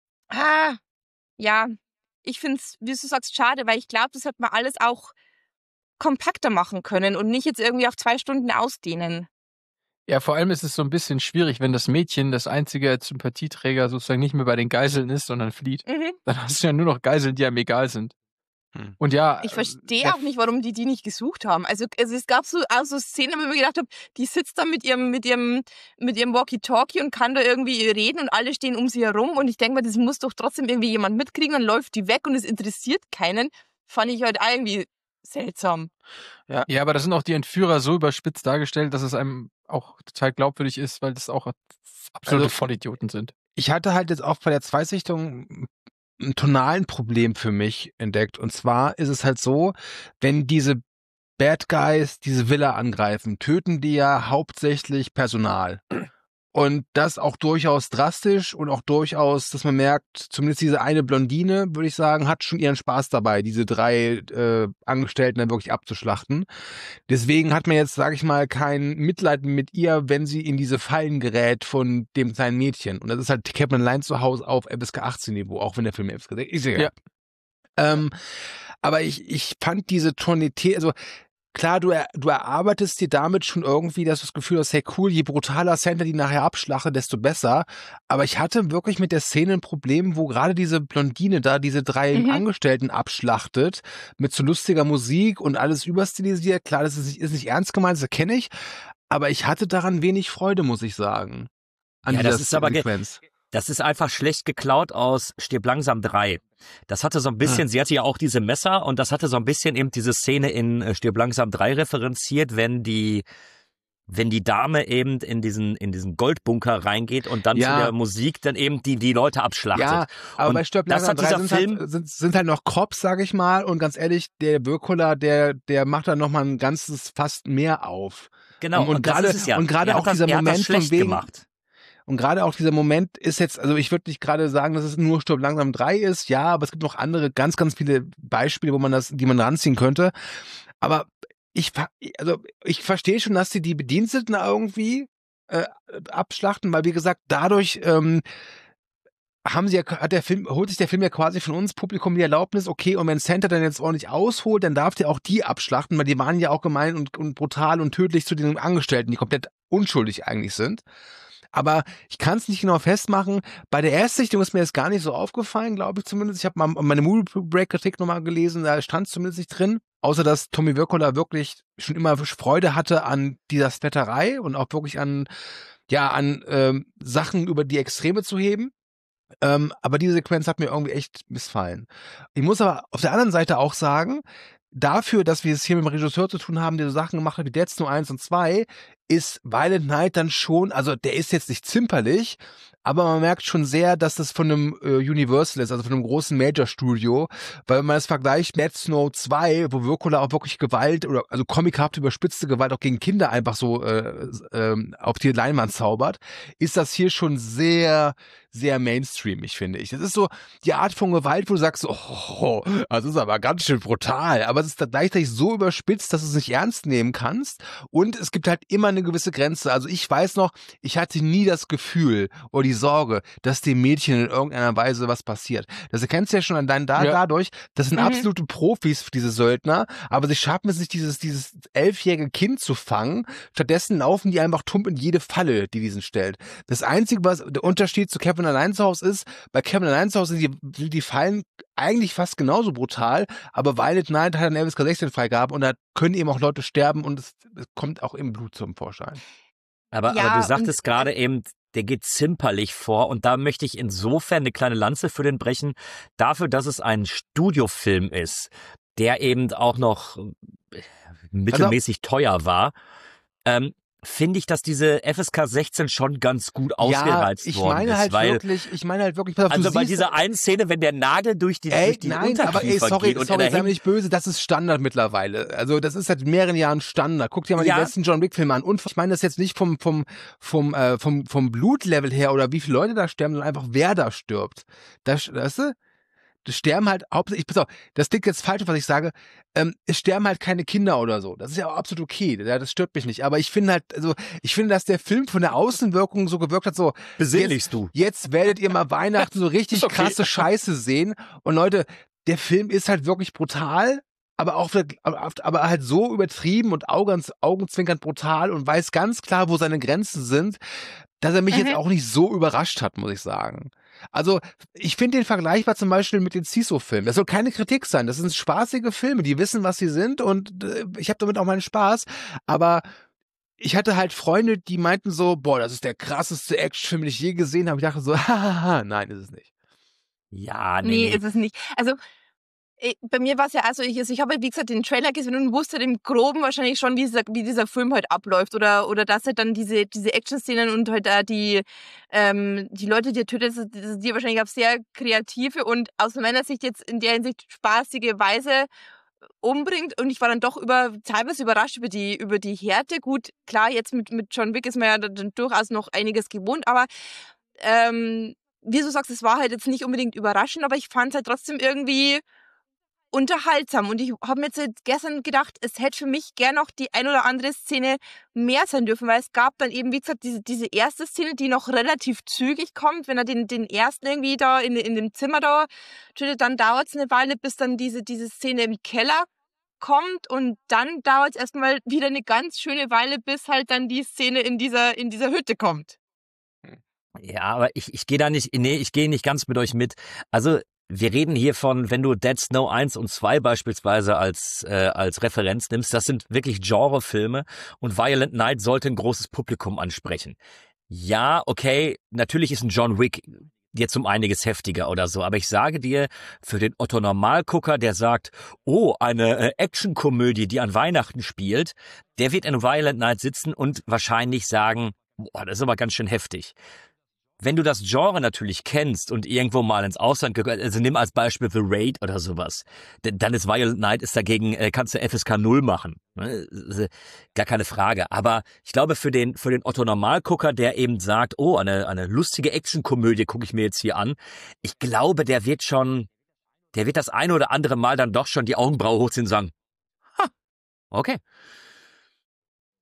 ah, ja, ich finde es, wie du sagst, schade, weil ich glaube, das hätte man alles auch kompakter machen können und nicht jetzt irgendwie auf zwei Stunden ausdehnen. Ja, vor allem ist es so ein bisschen schwierig, wenn das Mädchen das einzige Sympathieträger sozusagen nicht mehr bei den Geiseln ist, sondern flieht. Mhm. Dann hast du ja nur noch Geiseln, die einem egal sind. Hm. Und ja, Ich äh, verstehe der- auch nicht, warum die die nicht gesucht haben. Also, also es gab so, auch so Szenen, wo ich mir gedacht habe, die sitzt da mit ihrem, mit ihrem, mit ihrem Walkie-Talkie und kann da irgendwie reden und alle stehen um sie herum und ich denke mir, das muss doch trotzdem irgendwie jemand mitkriegen, dann läuft die weg und es interessiert keinen. Fand ich halt irgendwie seltsam. Ja, ja, aber da sind auch die Entführer so überspitzt dargestellt, dass es einem auch total glaubwürdig ist, weil das auch absolute Also- Vollidioten sind. Ich hatte halt jetzt auch bei der Zweitsichtung ein tonalen Problem für mich entdeckt. Und zwar ist es halt so, wenn diese Bad Guys diese Villa angreifen, töten die ja hauptsächlich Personal. Und das auch durchaus drastisch und auch durchaus, dass man merkt, zumindest diese eine Blondine, würde ich sagen, hat schon ihren Spaß dabei, diese drei äh, Angestellten dann wirklich abzuschlachten. Deswegen hat man jetzt, sage ich mal, kein Mitleid mit ihr, wenn sie in diese Fallen gerät von dem kleinen Mädchen. Und das ist halt Kevin allein zu Hause auf F S K achtzehn Niveau, auch wenn der Film F S K sechzehn ist. Egal. Ja. Ähm, aber ich, ich fand diese Tonalität, also klar, du, er, du erarbeitest dir damit schon irgendwie, dass du das Gefühl hast, hey cool, je brutaler Santa die nachher abschlachte, desto besser. Aber ich hatte wirklich mit der Szene ein Problem, wo gerade diese Blondine da diese drei Mhm. Angestellten abschlachtet, mit so lustiger Musik und alles überstilisiert. Klar, das ist nicht, ist nicht ernst gemeint, das erkenne ich. Aber ich hatte daran wenig Freude, muss ich sagen. An Ja, dieser das ist aber ge- Sequenz. Das ist einfach schlecht geklaut aus Stirb langsam drei. Das hatte so ein bisschen, Ah. sie hatte ja auch diese Messer und das hatte so ein bisschen eben diese Szene in äh, Stirb langsam drei referenziert, wenn die wenn die Dame eben in diesen in diesen Goldbunker reingeht und dann Ja. zu der Musik dann eben die die Leute abschlachtet. Ja, aber Und bei Stirb das langsam hat drei dieser sind, Film- halt, sind, sind halt noch Cops, sag ich mal. Und ganz ehrlich, der Wirkola, der, der macht da nochmal ein ganzes fast mehr auf. Genau, Und- und das gerade- ist es ja. und gerade Er hat auch das, dieser er hat Moment das von schlecht wegen- gemacht. Und gerade auch dieser Moment ist jetzt, also ich würde nicht gerade sagen, dass es nur Stirb langsam drei ist, ja, aber es gibt noch andere, ganz, ganz viele Beispiele, wo man das, die man ranziehen könnte. Aber ich, ver- also ich verstehe schon, dass sie die Bediensteten irgendwie äh, abschlachten, weil wie gesagt, dadurch ähm, haben sie ja, hat der Film, holt sich der Film ja quasi von uns Publikum die Erlaubnis, okay, und wenn Santa dann jetzt ordentlich ausholt, dann darf der auch die abschlachten, weil die waren ja auch gemein und, und brutal und tödlich zu den Angestellten, die komplett unschuldig eigentlich sind. Aber ich kann es nicht genau festmachen. Bei der Erstsichtung ist mir das gar nicht so aufgefallen, glaube ich zumindest. Ich habe mal meine Movie Break Kritik nochmal gelesen, da stand es zumindest nicht drin. Außer, dass Tommy Wirkola wirklich schon immer Freude hatte an dieser Splatterei und auch wirklich an, ja, an ähm, Sachen über die Extreme zu heben. Ähm, aber diese Sequenz hat mir irgendwie echt missfallen. Ich muss aber auf der anderen Seite auch sagen, dafür, dass wir es hier mit dem Regisseur zu tun haben, der so Sachen gemacht hat wie Dead Snow eins und zwei, ist Violent Night dann schon, also der ist jetzt nicht zimperlich, aber man merkt schon sehr, dass das von einem äh, Universal ist, also von einem großen Major-Studio, weil wenn man das vergleicht, Dead Snow zwei, wo Wirkola auch wirklich Gewalt oder also comichaft überspitzte Gewalt auch gegen Kinder einfach so äh, äh, auf die Leinwand zaubert, ist das hier schon sehr, sehr mainstreamig, finde ich. Das ist so die Art von Gewalt, wo du sagst, oh, das ist aber ganz schön brutal, aber es ist dann gleichzeitig so überspitzt, dass du es nicht ernst nehmen kannst und es gibt halt immer eine gewisse Grenze. Also ich weiß noch, ich hatte nie das Gefühl oder die Sorge, dass dem Mädchen in irgendeiner Weise was passiert. Das erkennst du ja schon an deinen da Ja. dadurch, das sind Mhm. absolute Profis, diese Söldner, aber sie schaffen es nicht, dieses, dieses elfjährige Kind zu fangen. Stattdessen laufen die einfach tump in jede Falle, die diesen stellt. Das Einzige, was der Unterschied zu Kevin allein zu Hause ist, bei Kevin allein zu Hause sind die, sind die Fallen eigentlich fast genauso brutal, aber Violet Night hat eine F S K sechzehn Freigabe und da können eben auch Leute sterben und es, es kommt auch im Blut zum Vorschein. Aber, Ja, aber du und- sagtest gerade eben, der geht zimperlich vor und da möchte ich insofern eine kleine Lanze für den brechen, dafür, dass es ein Studiofilm ist, der eben auch noch äh, mittelmäßig teuer war, ähm, finde ich, dass diese F S K sechzehn schon ganz gut ausgereizt ja, ich worden meine ist, halt weil wirklich, ich meine halt wirklich, pass auf, also du bei siehst, dieser einen Szene, wenn der Nagel durch die, Ey, durch die nein, aber ey, Unterkiefer sorry, geht und sorry, er sei mir hängt, nicht böse, das ist Standard mittlerweile. Also das ist seit mehreren Jahren Standard. Guck dir mal Ja. die letzten John Wick Filme an. Und ich meine das jetzt nicht vom vom vom äh, vom vom Blutlevel her oder wie viele Leute da sterben, sondern einfach wer da stirbt. Das, weißt du? Das sterben halt hauptsächlich, pass auf, das klingt jetzt falsch, was ich sage, ähm, es sterben halt keine Kinder oder so. Das ist ja auch absolut okay, ja, das stört mich nicht. Aber ich finde halt, also ich finde, dass der Film von der Außenwirkung so gewirkt hat, so, besinnlichst du. jetzt werdet ihr mal Weihnachten so richtig Okay. krasse Scheiße sehen. Und Leute, der Film ist halt wirklich brutal, aber auch aber halt so übertrieben und augans- augenzwinkernd brutal und weiß ganz klar, wo seine Grenzen sind, dass er mich Mhm. jetzt auch nicht so überrascht hat, muss ich sagen. Also, ich finde den vergleichbar zum Beispiel mit den C I S O-Filmen. Das soll keine Kritik sein. Das sind spaßige Filme, die wissen, was sie sind und äh, ich habe damit auch meinen Spaß. Aber ich hatte halt Freunde, die meinten so, boah, das ist der krasseste Actionfilm, den ich je gesehen habe. Ich dachte so, hahaha, nein, ist es nicht. Ja, nee, Nee, nee. ist es nicht. Also eh, bei mir war es ja also ich, also ich habe wie gesagt den Trailer gesehen und wusste im Groben wahrscheinlich schon, wie dieser, wie dieser Film halt abläuft oder oder dass halt dann diese diese Action-Szenen und halt da die ähm, die Leute, die er tötet, das ist die wahrscheinlich auf sehr kreative und aus meiner Sicht jetzt in der Hinsicht spaßige Weise umbringt und ich war dann doch über teilweise überrascht über die über die Härte. Gut, klar, jetzt mit mit John Wick ist man ja dann durchaus noch einiges gewohnt, aber ähm, wie du sagst, es war halt jetzt nicht unbedingt überraschend, aber ich fand es halt trotzdem irgendwie unterhaltsam. Und ich habe mir jetzt halt gestern gedacht, es hätte für mich gern noch die ein oder andere Szene mehr sein dürfen, weil es gab dann eben, wie gesagt, diese, diese erste Szene, die noch relativ zügig kommt, wenn er den, den ersten irgendwie da in, in dem Zimmer da tötet, dann dauert es eine Weile, bis dann diese, diese Szene im Keller kommt und dann dauert es erstmal wieder eine ganz schöne Weile, bis halt dann die Szene in dieser, in dieser Hütte kommt. Ja, aber ich, ich gehe da nicht, nee, ich gehe nicht ganz mit euch mit. Also, wir reden hier von, wenn du Dead Snow eins und zwei beispielsweise als, äh, als Referenz nimmst, das sind wirklich Genrefilme und Violent Night sollte ein großes Publikum ansprechen. Ja, okay, natürlich ist ein John Wick jetzt um einiges heftiger oder so, aber ich sage dir, für den Otto-Normalgucker, der sagt, oh, eine äh, Actionkomödie, die an Weihnachten spielt, der wird in Violent Night sitzen und wahrscheinlich sagen, boah, das ist aber ganz schön heftig. Wenn du das Genre natürlich kennst und irgendwo mal ins Ausland gehört, also nimm als Beispiel The Raid oder sowas, dann ist Violent Night ist dagegen, äh, kannst du F S K null machen. Ne? Gar keine Frage. Aber ich glaube, für den, für den Otto-Normalgucker, der eben sagt, oh, eine, eine lustige Actionkomödie gucke ich mir jetzt hier an, ich glaube, der wird schon, der wird das eine oder andere Mal dann doch schon die Augenbraue hochziehen und sagen, ha, okay.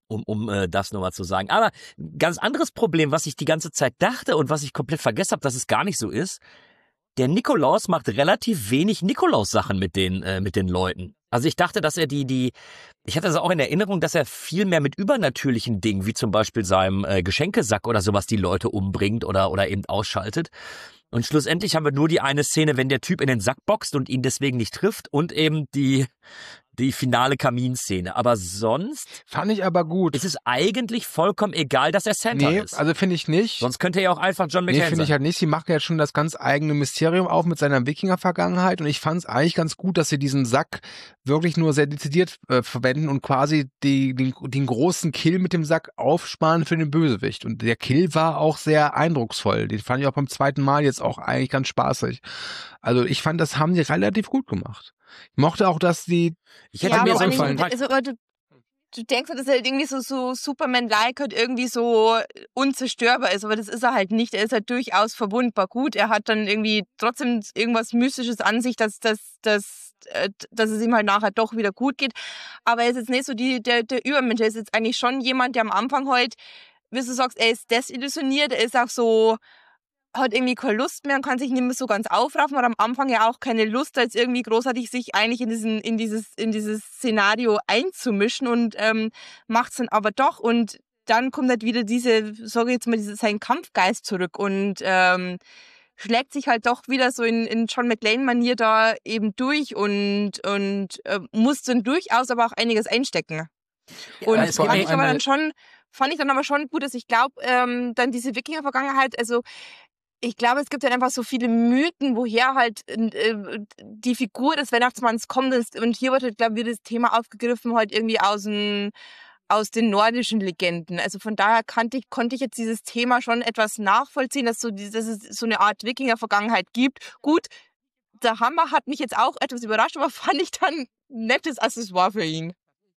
um, um äh, das nochmal zu sagen. Aber ein ganz anderes Problem, was ich die ganze Zeit dachte und was ich komplett vergessen habe, dass es gar nicht so ist, der Nikolaus macht relativ wenig Nikolaus-Sachen mit den, äh, mit den Leuten. Also ich dachte, dass er die, die, ich hatte das auch in Erinnerung, dass er viel mehr mit übernatürlichen Dingen, wie zum Beispiel seinem äh, Geschenkesack oder sowas, die Leute umbringt oder, oder eben ausschaltet. Und schlussendlich haben wir nur die eine Szene, wenn der Typ in den Sack boxt und ihn deswegen nicht trifft und eben die, die finale Kaminszene. Aber sonst Fand ich aber gut. ist es eigentlich vollkommen egal, dass er Santa Nee, ist. also finde ich nicht. Sonst könnte er ja auch einfach John Nee, McClane finde ich sein. halt nicht. Sie machen ja schon das ganz eigene Mysterium auf mit seiner Wikinger-Vergangenheit und ich fand es eigentlich ganz gut, dass sie diesen Sack wirklich nur sehr dezidiert äh, verwenden und quasi die, den, den großen Kill mit dem Sack aufsparen für den Bösewicht. Und der Kill war auch sehr eindrucksvoll. Den fand ich auch beim zweiten Mal jetzt auch eigentlich ganz spaßig. Also ich fand, das haben sie relativ gut gemacht. Ich mochte auch, dass die... Ich hätte ja, mir aber so nicht, gefallen. also, aber du, du denkst, dass er halt irgendwie so, so Superman-like halt irgendwie so unzerstörbar ist, aber das ist er halt nicht. Er ist halt durchaus verwundbar. Gut, er hat dann irgendwie trotzdem irgendwas Mystisches an sich, dass, dass, dass, äh, dass es ihm halt nachher doch wieder gut geht. Aber er ist jetzt nicht so die, der, der Übermensch. Er ist jetzt eigentlich schon jemand, der am Anfang halt, wie du sagst, er ist desillusioniert, er ist auch so... hat irgendwie keine Lust mehr und kann sich nicht mehr so ganz aufraffen, hat am Anfang ja auch keine Lust, als irgendwie großartig sich eigentlich in diesen, in dieses, in dieses Szenario einzumischen und ähm, macht's dann aber doch und dann kommt halt wieder diese, sage ich jetzt mal, diese, sein Kampfgeist zurück und ähm, schlägt sich halt doch wieder so in, in John McClane-Manier da eben durch und, und äh, muss dann durchaus aber auch einiges einstecken. Und Ja, das vor fand allem ich aber einmal- dann schon, fand ich dann aber schon gut, dass ich glaube, ähm, dann diese Wikinger-Vergangenheit, also ich glaube, es gibt halt einfach so viele Mythen, woher halt äh, die Figur des Weihnachtsmanns kommt. Und hier wird halt, glaube ich, das Thema aufgegriffen, halt irgendwie aus, den, aus den nordischen Legenden. Also von daher kannte ich, konnte ich jetzt dieses Thema schon etwas nachvollziehen, dass, so, dass es so eine Art Wikinger-Vergangenheit gibt. Gut, der Hammer hat mich jetzt auch etwas überrascht, aber fand ich dann ein nettes Accessoire für ihn.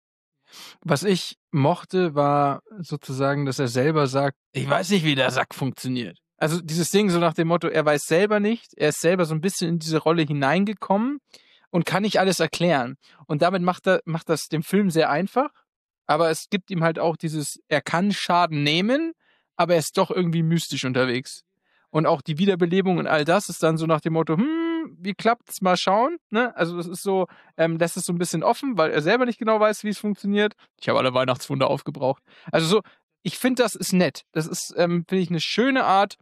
Was ich mochte, war sozusagen, dass er selber sagt, ich weiß nicht, wie der Sack funktioniert. Also dieses Ding so nach dem Motto, er weiß selber nicht, er ist selber so ein bisschen in diese Rolle hineingekommen und kann nicht alles erklären. Und damit macht er, macht das dem Film sehr einfach, aber es gibt ihm halt auch dieses, er kann Schaden nehmen, aber er ist doch irgendwie mystisch unterwegs. Und auch die Wiederbelebung und all das ist dann so nach dem Motto, hm, wie klappt's, mal schauen. Ne? Also das ist so, ähm, das ist so ein bisschen offen, weil er selber nicht genau weiß, wie es funktioniert. Ich habe alle Weihnachtswunder aufgebraucht. Also so, ich finde, das ist nett. Das ist, ähm, finde ich, eine schöne Art,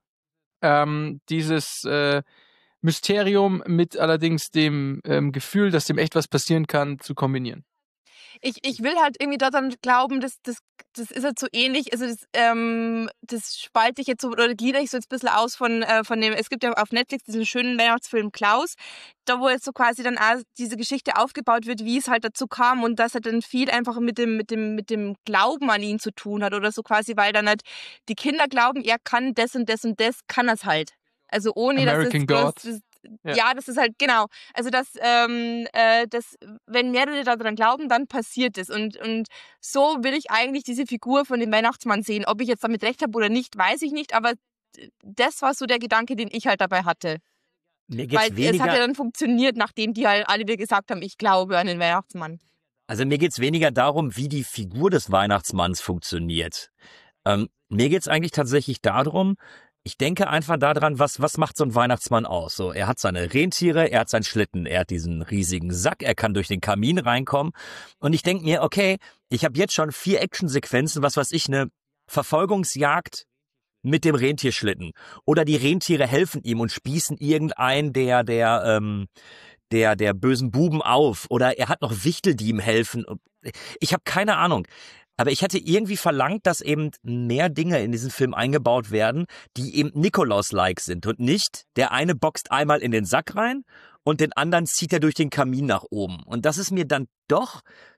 ähm, dieses äh, Mysterium mit allerdings dem ähm, Gefühl, dass dem echt was passieren kann, zu kombinieren. Ich, ich will halt irgendwie daran glauben, dass das, das ist halt so ähnlich. Also das, ähm, das spalte ich jetzt so oder glieder ich so jetzt ein bisschen aus von, äh, von dem, es gibt ja auf Netflix diesen schönen Weihnachtsfilm Klaus, da wo jetzt so quasi dann auch diese Geschichte aufgebaut wird, wie es halt dazu kam und dass er dann viel einfach mit dem, mit dem, mit dem Glauben an ihn zu tun hat oder so quasi, weil dann halt die Kinder glauben, er kann das und das und das, kann er es halt. Also ohne American dass es God. das, Ja. ja, das ist halt, genau. Also, dass, ähm, äh, dass, wenn mehrere daran glauben, dann passiert es. Und, und so will ich eigentlich diese Figur von dem Weihnachtsmann sehen. Ob ich jetzt damit recht habe oder nicht, weiß ich nicht. Aber das war so der Gedanke, den ich halt dabei hatte. Mir geht's Weil weniger, es hat ja dann funktioniert, nachdem die halt alle wieder gesagt haben, ich glaube an den Weihnachtsmann. also mir geht's weniger darum, wie die Figur des Weihnachtsmanns funktioniert. Ähm, mir geht's eigentlich tatsächlich darum, ich denke einfach daran, was, was macht so ein Weihnachtsmann aus? So, er hat seine Rentiere, er hat seinen Schlitten, er hat diesen riesigen Sack, er kann durch den Kamin reinkommen. Und ich denke mir, okay, ich habe jetzt schon vier Actionsequenzen, was weiß ich, eine Verfolgungsjagd mit dem Rentierschlitten. Oder die Rentiere helfen ihm und spießen irgendeinen der, der, ähm, der, der bösen Buben auf. Oder er hat noch Wichtel, die ihm helfen. Ich habe keine Ahnung. Aber ich hätte irgendwie verlangt, dass eben mehr Dinge in diesen Film eingebaut werden, die eben Nikolaus-like sind und nicht, der eine boxt einmal in den Sack rein und den anderen zieht er durch den Kamin nach oben. Und das ist mir dann doch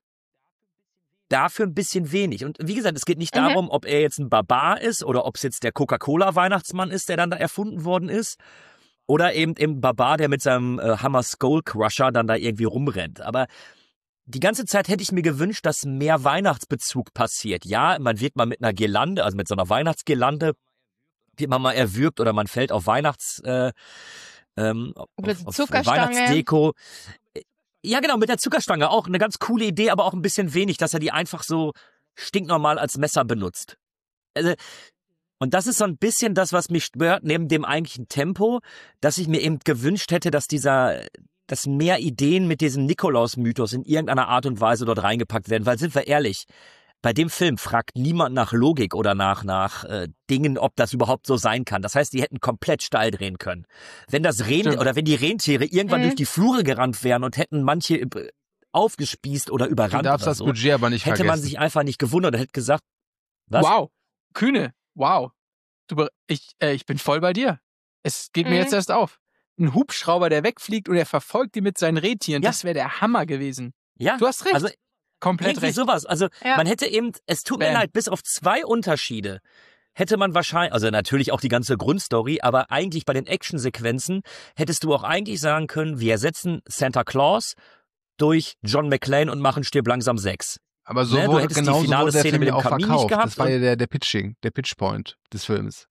dafür ein bisschen wenig. Und wie gesagt, es geht nicht Mhm. darum, ob er jetzt ein Barbar ist oder ob es jetzt der Coca-Cola-Weihnachtsmann ist, der dann da erfunden worden ist. Oder eben im Barbar, der mit seinem äh, Hammer Skull Crusher dann da irgendwie rumrennt. Aber die ganze Zeit hätte ich mir gewünscht, dass mehr Weihnachtsbezug passiert. Ja, man wird mal mit einer Girlande, also mit so einer Weihnachtsgirlande, wird man mal erwürgt oder man fällt auf Weihnachts, äh, ähm, Oder auf, die auf Zuckerstange. Weihnachtsdeko. Ja, genau, mit der Zuckerstange auch eine ganz coole Idee, aber auch ein bisschen wenig, dass er die einfach so stinknormal als Messer benutzt. Also, und das ist so ein bisschen das, was mich stört, neben dem eigentlichen Tempo, dass ich mir eben gewünscht hätte, dass dieser, dass mehr Ideen mit diesem Nikolaus-Mythos in irgendeiner Art und Weise dort reingepackt werden. Weil, sind wir ehrlich, bei dem Film fragt niemand nach Logik oder nach, nach äh, Dingen, ob das überhaupt so sein kann. Das heißt, die hätten komplett steil drehen können. Wenn das Ren Stimmt. oder wenn die Rentiere irgendwann Mhm. durch die Flure gerannt wären und hätten manche äh, aufgespießt oder Du überrannt darfst oder das so, Budget aber nicht hätte vergessen. man sich einfach nicht gewundert und hätte gesagt, was? Wow. Kühne. Wow. Du, be- ich, äh, ich bin voll bei dir. Es geht mir Mhm. jetzt erst auf. Ein Hubschrauber, der wegfliegt und er verfolgt die mit seinen Rentieren. Ja. Das wäre der Hammer gewesen. Ja, Du hast recht. also Komplett irgendwie recht. sowas. Also Ja. man hätte eben, es tut mir Bam. leid, bis auf zwei Unterschiede hätte man wahrscheinlich, also natürlich auch die ganze Grundstory, aber eigentlich bei den Actionsequenzen hättest du auch eigentlich sagen können, wir ersetzen Santa Claus durch John McClane und machen Stirb langsam sechs. Aber so Ne, du wurde, hättest die genau so finale wurde der Szene Film mit ja dem auch Kamin nicht verkauft. gehabt Das war und- ja der, der Pitching, der Pitchpoint des Films.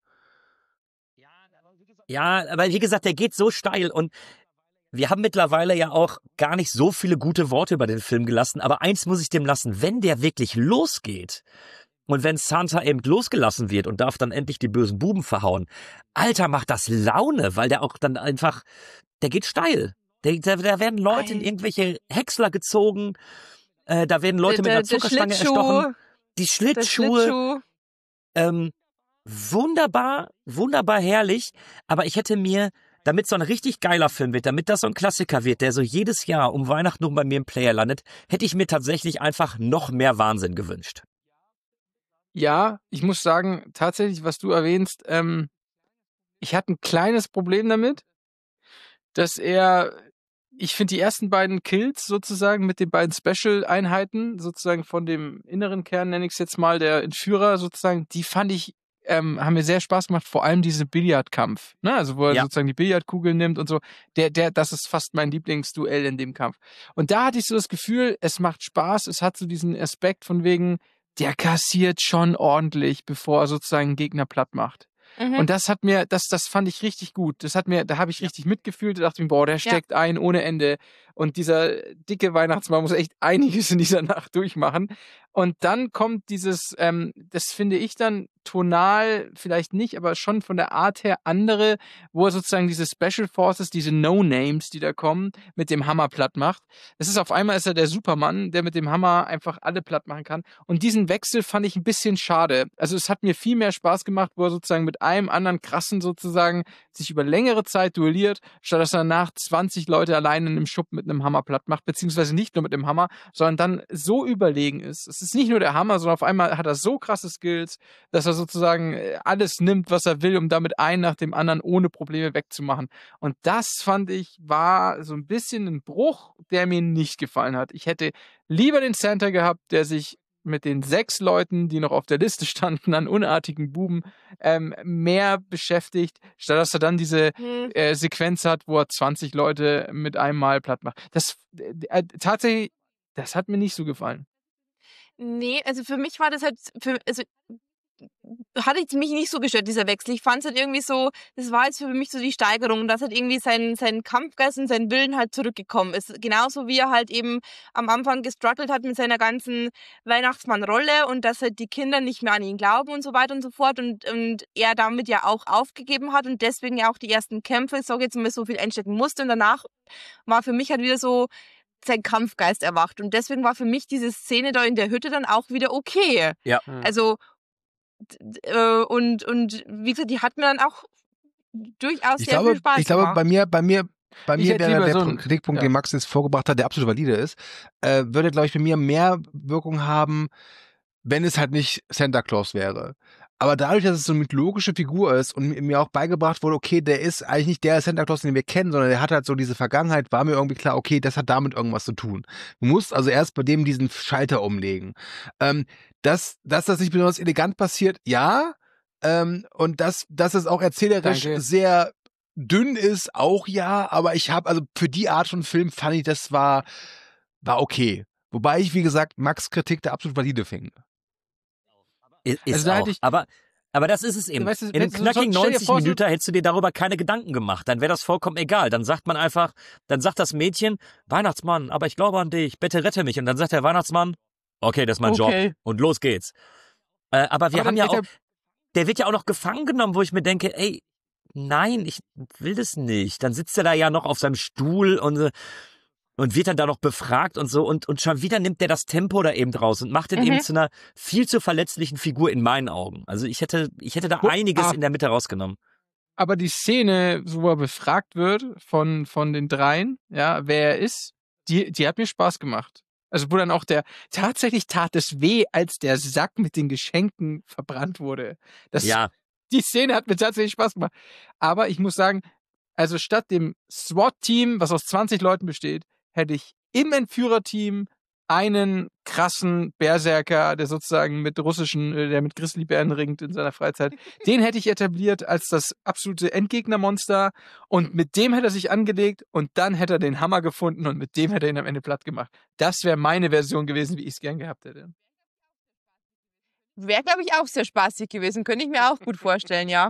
Ja, aber wie gesagt, der geht so steil und wir haben mittlerweile ja auch gar nicht so viele gute Worte über den Film gelassen, aber eins muss ich dem lassen, wenn der wirklich losgeht und wenn Santa eben losgelassen wird und darf dann endlich die bösen Buben verhauen, Alter, macht das Laune, weil der auch dann einfach, der geht steil. Der, da, da werden Leute in Ein- irgendwelche Häcksler gezogen, äh, da werden Leute mit Der- einer der Zuckerstange Schlittschuh, erstochen, die Der Schlittschuhe, Schlittschuh. ähm, wunderbar, wunderbar herrlich, aber ich hätte mir, damit so ein richtig geiler Film wird, damit das so ein Klassiker wird, der so jedes Jahr um Weihnachten noch bei mir im Player landet, hätte ich mir tatsächlich einfach noch mehr Wahnsinn gewünscht. Ja, ich muss sagen, tatsächlich, was du erwähnst, ähm, ich hatte ein kleines Problem damit, dass er, ich finde die ersten beiden Kills sozusagen mit den beiden Special-Einheiten, sozusagen von dem inneren Kern, nenne ich es jetzt mal, der Entführer sozusagen, die fand ich, ähm, haben mir sehr Spaß gemacht, vor allem diese Billardkampf, ne? Also wo er Ja. sozusagen die Billardkugel nimmt und so, der, der, das ist fast mein Lieblingsduell in dem Kampf. Und da hatte ich so das Gefühl, es macht Spaß, es hat so diesen Aspekt von wegen, der kassiert schon ordentlich, bevor er sozusagen einen Gegner platt macht. Mhm. Und das hat mir, das, das fand ich richtig gut. Das hat mir, da habe ich richtig mitgefühlt. Da dachte ich mir, boah, der steckt ein ohne Ende. Und dieser dicke Weihnachtsmann muss echt einiges in dieser Nacht durchmachen. Und dann kommt dieses, ähm, das finde ich dann tonal, vielleicht nicht, aber schon von der Art her andere, wo er sozusagen diese Special Forces, diese No-Names, die da kommen, mit dem Hammer platt macht. Es ist auf einmal ist er der Supermann, der mit dem Hammer einfach alle platt machen kann. Und diesen Wechsel fand ich ein bisschen schade. Also es hat mir viel mehr Spaß gemacht, wo er sozusagen mit einem anderen krassen sozusagen sich über längere Zeit duelliert, statt dass er danach zwanzig Leute alleine in einem Schuppen mit einem Hammer platt macht, beziehungsweise nicht nur mit dem Hammer, sondern dann so überlegen ist. Es ist nicht nur der Hammer, sondern auf einmal hat er so krasse Skills, dass er sozusagen äh, alles nimmt, was er will, um damit einen nach dem anderen ohne Probleme wegzumachen. Und das fand ich war so ein bisschen ein Bruch, der mir nicht gefallen hat. Ich hätte lieber den Santa gehabt, der sich mit den sechs Leuten, die noch auf der Liste standen, an unartigen Buben, ähm, mehr beschäftigt, statt dass er dann diese Hm. äh, Sequenz hat, wo er zwanzig Leute mit einem Mal platt macht. Das äh, äh, tatsächlich, das hat mir nicht so gefallen. Nee, also für mich war das halt, für, also hat jetzt mich nicht so gestört, dieser Wechsel. Ich fand es halt irgendwie so, das war jetzt für mich so die Steigerung, dass halt irgendwie sein, sein Kampfgeist und sein Willen halt zurückgekommen ist. Genauso wie er halt eben am Anfang gestruggelt hat mit seiner ganzen Weihnachtsmann-Rolle und dass halt die Kinder nicht mehr an ihn glauben und so weiter und so fort und, und er damit ja auch aufgegeben hat und deswegen ja auch die ersten Kämpfe, ich sage jetzt mal, so viel einstecken musste und danach war für mich halt wieder so sein Kampfgeist erwacht und deswegen war für mich diese Szene da in der Hütte dann auch wieder okay. Ja. Also d- d- äh, und, und wie gesagt, die hat mir dann auch durchaus Ich sehr glaube, viel Spaß ich glaube, gemacht. bei mir, bei mir, bei Ich mir hätte wäre lieber der so Pro- ein- Kritikpunkt, ja. den Max jetzt vorgebracht hat, der absolut valide ist, äh, würde, glaube ich, bei mir mehr Wirkung haben, wenn es halt nicht Santa Claus wäre. Aber dadurch, dass es so eine mythologische Figur ist und mir auch beigebracht wurde, okay, der ist eigentlich nicht der Santa Claus, den wir kennen, sondern der hat halt so diese Vergangenheit, war mir irgendwie klar, okay, das hat damit irgendwas zu tun. Du musst also erst bei dem diesen Schalter umlegen. Ähm, dass, dass das nicht besonders elegant passiert, ja. Ähm, und dass, dass es auch erzählerisch Danke. sehr dünn ist, auch ja. Aber ich habe, also für die Art von Film fand ich, das war, war okay. Wobei ich, wie gesagt, Max' Kritik da absolut valide finde. Ist, ist Also da auch. hätte ich- aber, aber das ist es eben. Weißt du, In wenn den du so- knackigen stell dir neunzig vor, so- Minuten hättest du dir darüber keine Gedanken gemacht. Dann wäre das vollkommen egal. Dann sagt man einfach, dann sagt das Mädchen, Weihnachtsmann, aber ich glaube an dich, bitte rette mich. Und dann sagt der Weihnachtsmann, okay, das ist mein Okay. Job und los geht's. Äh, aber wir Aber haben dann ja auch, etab- der wird ja auch noch gefangen genommen, wo ich mir denke, ey, nein, ich will das nicht. Dann sitzt er da ja noch auf seinem Stuhl und, äh, und wird dann da noch befragt und so und, und schon wieder nimmt der das Tempo da eben draus und macht den Mhm. eben zu einer viel zu verletzlichen Figur in meinen Augen. Also ich hätte, ich hätte da Wo- einiges ah. in der Mitte rausgenommen. Aber die Szene, wo er befragt wird von, von den dreien, ja, wer er ist, die, die hat mir Spaß gemacht. Also wo dann auch der, tatsächlich tat es weh, als der Sack mit den Geschenken verbrannt wurde. Das, Ja, Die Szene hat mir tatsächlich Spaß gemacht. Aber ich muss sagen, also statt dem SWAT-Team, was aus zwanzig Leuten besteht, hätte ich im Entführerteam einen krassen Berserker, der sozusagen mit russischen, äh, der mit Grizzlybären ringt in seiner Freizeit. Den hätte ich etabliert als das absolute Endgegnermonster und mit dem hätte er sich angelegt und dann hätte er den Hammer gefunden und mit dem hätte er ihn am Ende platt gemacht. Das wäre meine Version gewesen, wie ich es gern gehabt hätte. Wäre, glaube ich, auch sehr spaßig gewesen. Könnte ich mir auch gut vorstellen, ja.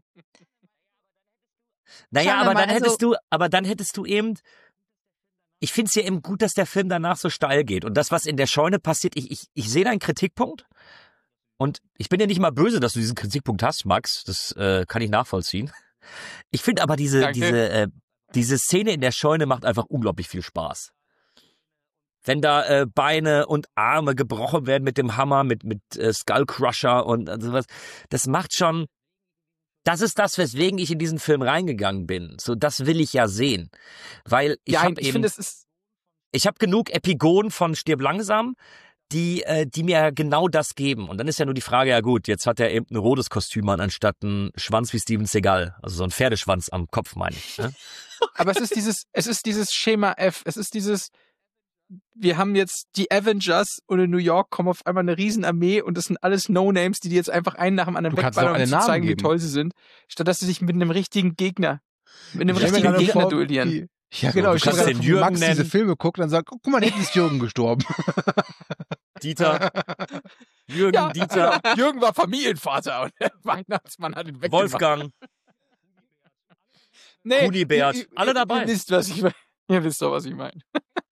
naja, Schauen wir aber mal, dann also- hättest du, aber dann hättest du eben, ich finde es ja eben gut, dass der Film danach so steil geht. Und das, was in der Scheune passiert, ich, ich, ich sehe da einen Kritikpunkt. Und ich bin ja nicht mal böse, dass du diesen Kritikpunkt hast, Max. Das äh, kann ich nachvollziehen. Ich finde aber diese, Danke. diese, äh, diese Szene in der Scheune macht einfach unglaublich viel Spaß. Wenn da äh, Beine und Arme gebrochen werden mit dem Hammer, mit, mit äh, Skullcrusher und äh, sowas, das macht schon, das ist das, weswegen ich in diesen Film reingegangen bin. So, das will ich ja sehen. Weil ich ja, habe ich eben, finde, es ist ich habe genug Epigonen von Stirb langsam, die, äh, die mir genau das geben. Und dann ist ja nur die Frage, ja gut, jetzt hat er eben ein rotes Kostüm an, anstatt einen Schwanz wie Steven Seagal. Also so ein Pferdeschwanz am Kopf, meine ich. Ne? Aber es ist dieses, es ist dieses Schema F. Es ist dieses, wir haben jetzt die Avengers und in New York kommen auf einmal eine Riesenarmee und das sind alles No-Names, die die jetzt einfach einen nach dem anderen Du kannst wegballern, auch um alle zu Namen zeigen, wie geben. toll sie sind, statt dass sie sich mit einem richtigen Gegner, mit einem Ich stell mir richtigen gerade Gegner vor, duellieren. wie- Ja, So, genau. du Ich stelle kannst mir den gerade vor, wie Jürgen Max diese nennen. Filme guckt und dann sagt, guck mal, da hinten ist Jürgen gestorben. Dieter, Jürgen, Ja, Dieter, genau. Jürgen war Familienvater und der Weihnachtsmann hat ihn weggemacht. Wolfgang. Nee, Kunibert, ihr- ihr- alle dabei. Ihr wisst, was ich meine. Ihr wisst doch, was ich meine.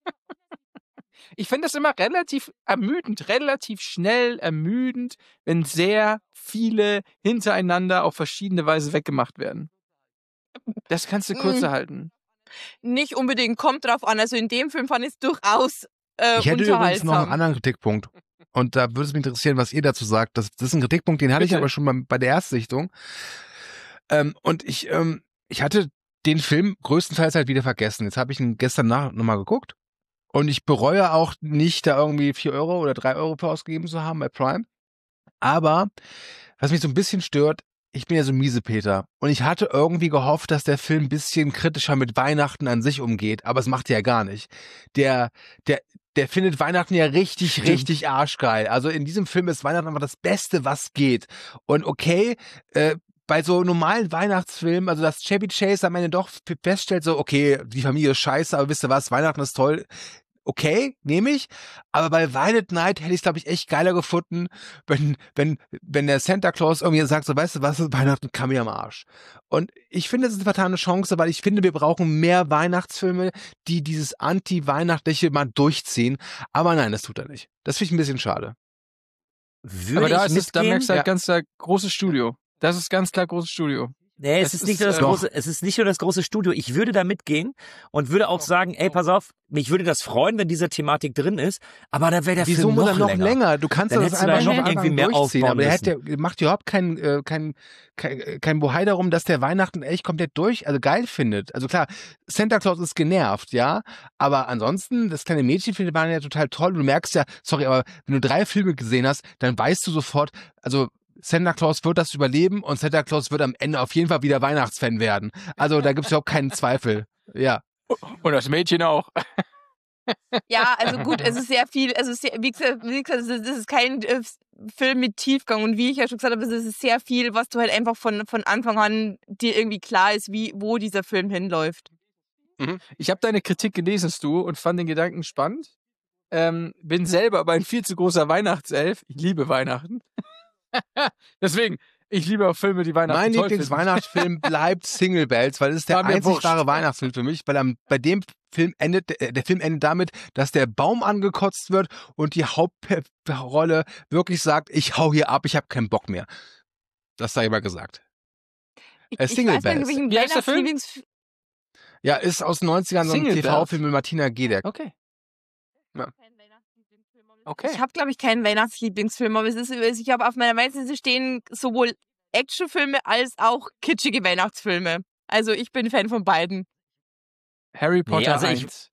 Ich finde das immer relativ ermüdend, relativ schnell ermüdend, wenn sehr viele hintereinander auf verschiedene Weise weggemacht werden. Das kannst du kürzer Mm. halten. Nicht unbedingt, kommt drauf an. Also in dem Film fand ich es durchaus äh, Ich hätte übrigens unterhaltsam. noch einen anderen Kritikpunkt. Und da würde es mich interessieren, was ihr dazu sagt. Das, das ist ein Kritikpunkt, den hatte ich Bitte. aber schon bei, bei der Erstsichtung. Ähm, und ich, ähm, ich hatte den Film größtenteils halt wieder vergessen. Jetzt habe ich ihn gestern nach nochmal geguckt. Und ich bereue auch nicht, da irgendwie vier Euro oder drei Euro für ausgegeben zu haben bei Prime. Aber was mich so ein bisschen stört, ich bin ja so Miesepeter. Und ich hatte irgendwie gehofft, dass der Film ein bisschen kritischer mit Weihnachten an sich umgeht. Aber es macht er ja gar nicht. Der, der, der findet Weihnachten ja richtig, Stimmt. richtig arschgeil. Also in diesem Film ist Weihnachten einfach das Beste, was geht. Und okay, äh, bei so normalen Weihnachtsfilmen, also dass Chevy Chase am Ende doch feststellt, so, okay, die Familie ist scheiße, aber wisst ihr was, Weihnachten ist toll. Okay, nehme ich. Aber bei Violet Night hätte ich es, glaube ich, echt geiler gefunden, wenn, wenn, wenn der Santa Claus irgendwie sagt, so, weißt du was, Weihnachten kann mir am Arsch. Und ich finde, es ist eine vertane Chance, weil ich finde, wir brauchen mehr Weihnachtsfilme, die dieses Anti-Weihnachtliche mal durchziehen. Aber nein, das tut er nicht. Das finde ich ein bisschen schade. Würde Aber da, ich ist es, da mitgehen? merkst du halt Ja. ganz klar großes Studio. Das ist ganz klar großes Studio. Nee, es, Es ist ist, nicht nur das äh, große, es ist nicht nur das große Studio. Ich würde da mitgehen und würde auch sagen, ey, pass auf, mich würde das freuen, wenn diese Thematik drin ist, aber da wäre der Wieso Film muss noch er noch länger. länger? Du kannst Dann ja das hättest du da einfach noch noch irgendwie mehr durchziehen. aufbauen Aber der, hat, der macht überhaupt kein, äh, kein, kein, kein Bohai darum, dass der Weihnachten echt komplett durch, also geil findet. Also klar, Santa Claus ist genervt, ja, aber ansonsten, das kleine Mädchen findet waren ja total toll. Du merkst ja, sorry, aber wenn du drei Filme gesehen hast, dann weißt du sofort, also Santa Claus wird das überleben und Santa Claus wird am Ende auf jeden Fall wieder Weihnachtsfan werden. Also da gibt es überhaupt keinen Zweifel. Ja. Und das Mädchen auch. Ja, also gut, es ist sehr viel, also sehr, wie gesagt, wie gesagt, es ist, es ist kein äh, Film mit Tiefgang und wie ich ja schon gesagt habe, es ist sehr viel, was du halt einfach von, von Anfang an dir irgendwie klar ist, wie, wo dieser Film hinläuft. Ich habe deine Kritik gelesen, Stu, und fand den Gedanken spannend. Ähm, bin selber aber ein viel zu großer Weihnachtself. Ich liebe Weihnachten. Deswegen, Ich liebe auch Filme, die Weihnachten Mein toll finden. Lieblingsweihnachtsfilm bleibt Single Bells, weil es ist der War mir einzig wurscht. wahre Weihnachtsfilm für mich, weil am, bei dem Film endet, der, der Film endet damit, dass der Baum angekotzt wird und die Hauptrolle wirklich sagt, ich hau hier ab, ich habe keinen Bock mehr. Das sei immer gesagt. Ich, Äh, ich Single weiß gar nicht, Bells. welchen Wie heißt der Film? Weihnachtslieblings... Ja, ist aus den neunzigern so ein Single T Bells. V-Film mit Martina Gedeck. Okay. Ja. Okay. Ich habe, glaube ich, keinen Weihnachtslieblingsfilm, aber es ist, ich habe auf meiner Weihnachtsliste stehen sowohl Actionfilme als auch kitschige Weihnachtsfilme. Also ich bin Fan von beiden. Harry Potter also ich- eins.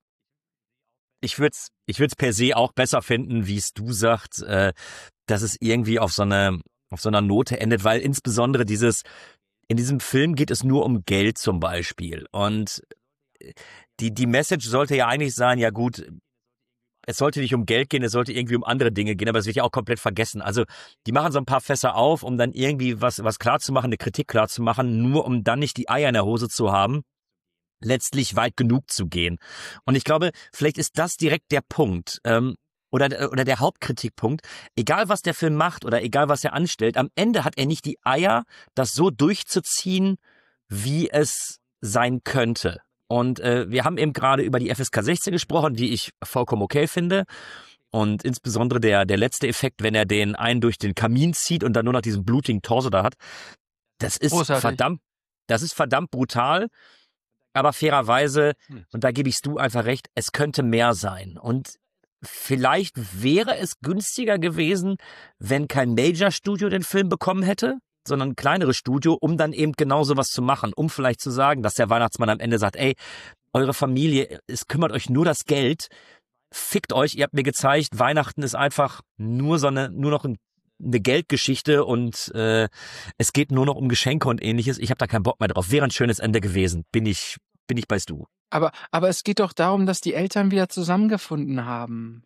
Ich würde es ich würd's per se auch besser finden, wie es du sagst, äh, dass es irgendwie auf so, eine, auf so einer Note endet, weil insbesondere dieses, in diesem Film geht es nur um Geld zum Beispiel. Und die, die Message sollte ja eigentlich sein, ja gut, es sollte nicht um Geld gehen, es sollte irgendwie um andere Dinge gehen, aber es wird ja auch komplett vergessen. Also die machen so ein paar Fässer auf, um dann irgendwie was, was klar zu machen, eine Kritik klar zu machen, nur um dann nicht die Eier in der Hose zu haben, letztlich weit genug zu gehen. Und ich glaube, vielleicht ist das direkt der Punkt ähm, oder, oder der Hauptkritikpunkt. Egal, was der Film macht oder egal, was er anstellt, am Ende hat er nicht die Eier, das so durchzuziehen, wie es sein könnte. Und äh, wir haben eben gerade über die F S K sechzehn gesprochen, die ich vollkommen okay finde. Und insbesondere der, der letzte Effekt, wenn er den einen durch den Kamin zieht und dann nur noch diesen blutigen Torso da hat, das ist Großartig. verdammt, das ist verdammt brutal. Aber fairerweise, und da gebe ich du einfach recht, es könnte mehr sein. Und vielleicht wäre es günstiger gewesen, wenn kein Major-Studio den Film bekommen hätte, sondern ein kleineres Studio, um dann eben genau sowas zu machen, um vielleicht zu sagen, dass der Weihnachtsmann am Ende sagt, ey, eure Familie, es kümmert euch nur das Geld, fickt euch, ihr habt mir gezeigt, Weihnachten ist einfach nur so eine, nur noch ein, eine Geldgeschichte und äh, es geht nur noch um Geschenke und ähnliches. Ich habe da keinen Bock mehr drauf. Wäre ein schönes Ende gewesen, bin ich, bin ich bei Stu. Aber, aber es geht doch darum, dass die Eltern wieder zusammengefunden haben.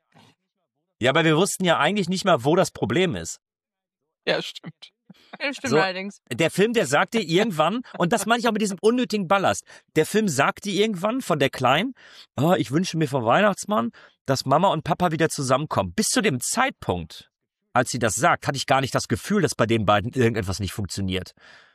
Ja, aber wir wussten ja eigentlich nicht mal, wo das Problem ist. Ja, stimmt. Ja, stimmt So. allerdings. Der Film, der sagt dir irgendwann, und das meine ich auch mit diesem unnötigen Ballast, der Film sagt dir irgendwann von der Kleinen, oh, ich wünsche mir vom Weihnachtsmann, dass Mama und Papa wieder zusammenkommen. Bis zu dem Zeitpunkt, als sie das sagt, hatte ich gar nicht das Gefühl, dass bei den beiden irgendetwas nicht funktioniert.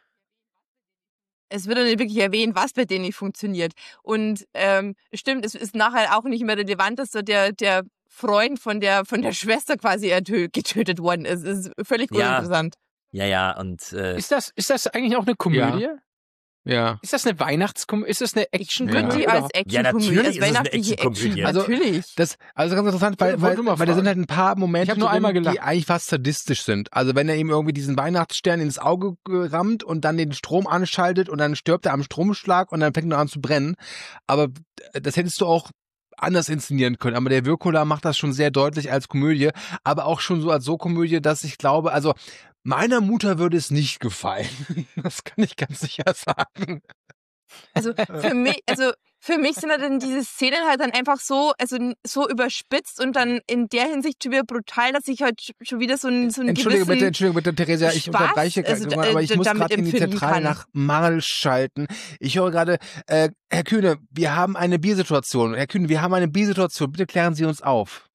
Es wird dann nicht wirklich erwähnt, was bei denen nicht funktioniert. Und ähm, stimmt, es ist nachher auch nicht mehr relevant, dass so der, der Freund von der, von der Schwester quasi ertö- getötet worden ist. Es ist völlig Ja. uninteressant. Ja, ja, und äh, Ist das, ist das eigentlich auch eine Komödie? Ja. Ist das eine Weihnachtskomödie? Ist das eine Ich Actionkomödie? würde die Ja. als oder? Actionkomödie, Ja, natürlich als ist es eine weihnachtliche Actionkomödie. Action. Also, natürlich. Das, also ganz interessant, weil, Ich weil, wollte nur mal weil da sind fragen. halt ein paar Momente Ich hab nur drin, einmal die gelacht. eigentlich fast sadistisch sind. Also wenn er ihm irgendwie diesen Weihnachtsstern ins Auge äh, rammt und dann den Strom anschaltet und dann stirbt er am Stromschlag und dann fängt er an zu brennen. Aber das hättest du auch anders inszenieren können. Aber der Wirkola macht das schon sehr deutlich als Komödie, aber auch schon so als so Komödie, dass ich glaube, also meiner Mutter würde es nicht gefallen. Das kann ich ganz sicher sagen. Also für mich, also für mich sind dann diese Szenen halt dann einfach so, also so überspitzt und dann in der Hinsicht schon wieder brutal, dass ich halt schon wieder so einen so einen Entschuldige gewissen bitte, Entschuldige bitte, Theresia, ich Spaß, unterbreche also, gerade, äh, aber ich muss damit gerade in die empfinden Zentrale kann. nach Marl schalten. Ich höre gerade, äh, Herr Kühne, wir haben eine Biersituation. Herr Kühne, wir haben eine Biersituation. Bitte klären Sie uns auf.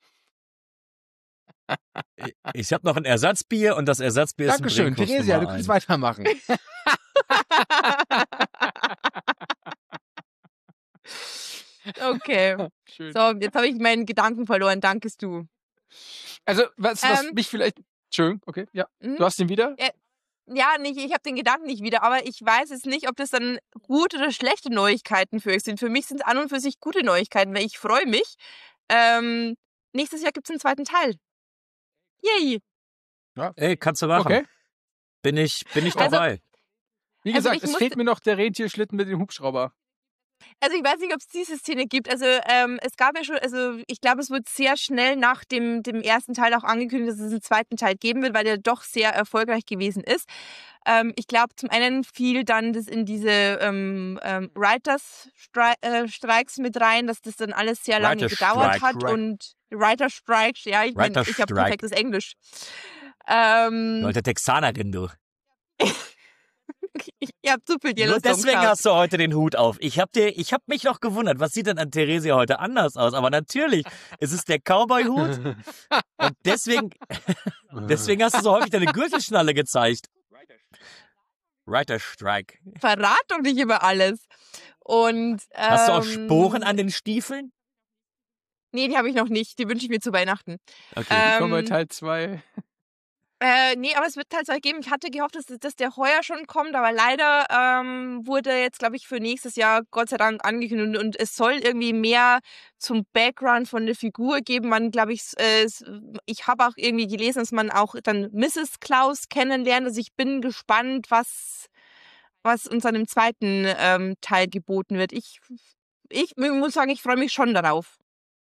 ich habe noch ein Ersatzbier und das Ersatzbier ist Dankeschön, ein Brinkus Theresia, du Nummer kannst eins. weitermachen. Okay. Schön. So, jetzt habe ich meinen Gedanken verloren. Dankest du. Also, was, was Ähm, mich vielleicht. Schön, okay, ja. Hm? Du hast ihn wieder? Ja, nicht, ich habe den Gedanken nicht wieder, aber ich weiß jetzt nicht, ob das dann gute oder schlechte Neuigkeiten für euch sind. Für mich sind es an und für sich gute Neuigkeiten, weil ich freue mich. Ähm, nächstes Jahr gibt es einen zweiten Teil. Yay! Ey, kannst du machen. Okay. Bin ich, bin ich Also, dabei. Wie Also gesagt, ich es musste- fehlt mir noch der Rentierschlitten mit dem Hubschrauber. Also ich weiß nicht, ob es diese Szene gibt. Also ähm, es gab ja schon, also ich glaube, es wird sehr schnell nach dem, dem ersten Teil auch angekündigt, dass es einen zweiten Teil geben wird, weil der doch sehr erfolgreich gewesen ist. Ähm, ich glaube, zum einen fiel dann das in diese ähm, ähm, Writers-Streiks mit rein, dass das dann alles sehr lange gedauert Writer-Strike. hat und Writer-Strikes, ja, ich meine, ich habe Writer-Strike. perfektes Englisch. Ähm, Leute, Texanerin, du. ich ich habe zu viel Nur Yellowstone deswegen geschaut. hast du heute den Hut auf. Ich hab dir, ich hab mich noch gewundert, was sieht denn an Theresia heute anders aus? Aber natürlich, es ist der Cowboy-Hut und deswegen, deswegen hast du so häufig deine Gürtelschnalle gezeigt. Writer Strike. Verrat doch nicht über alles. Und, ähm, Hast du auch Sporen an den Stiefeln? Nee, die habe ich noch nicht. Die wünsche ich mir zu Weihnachten. Okay. Ähm, Kommen wir Teil zwei. Äh, nee, aber es wird Teil zwei geben. Ich hatte gehofft, dass, dass der heuer schon kommt, aber leider ähm, wurde jetzt, glaube ich, für nächstes Jahr Gott sei Dank angekündigt und, und es soll irgendwie mehr zum Background von der Figur geben. Man, glaube ich, äh, ich habe auch irgendwie gelesen, dass man auch dann Misses Claus kennenlernt. Also ich bin gespannt, was, was uns an dem zweiten ähm, Teil geboten wird. Ich, ich muss sagen, ich freue mich schon darauf.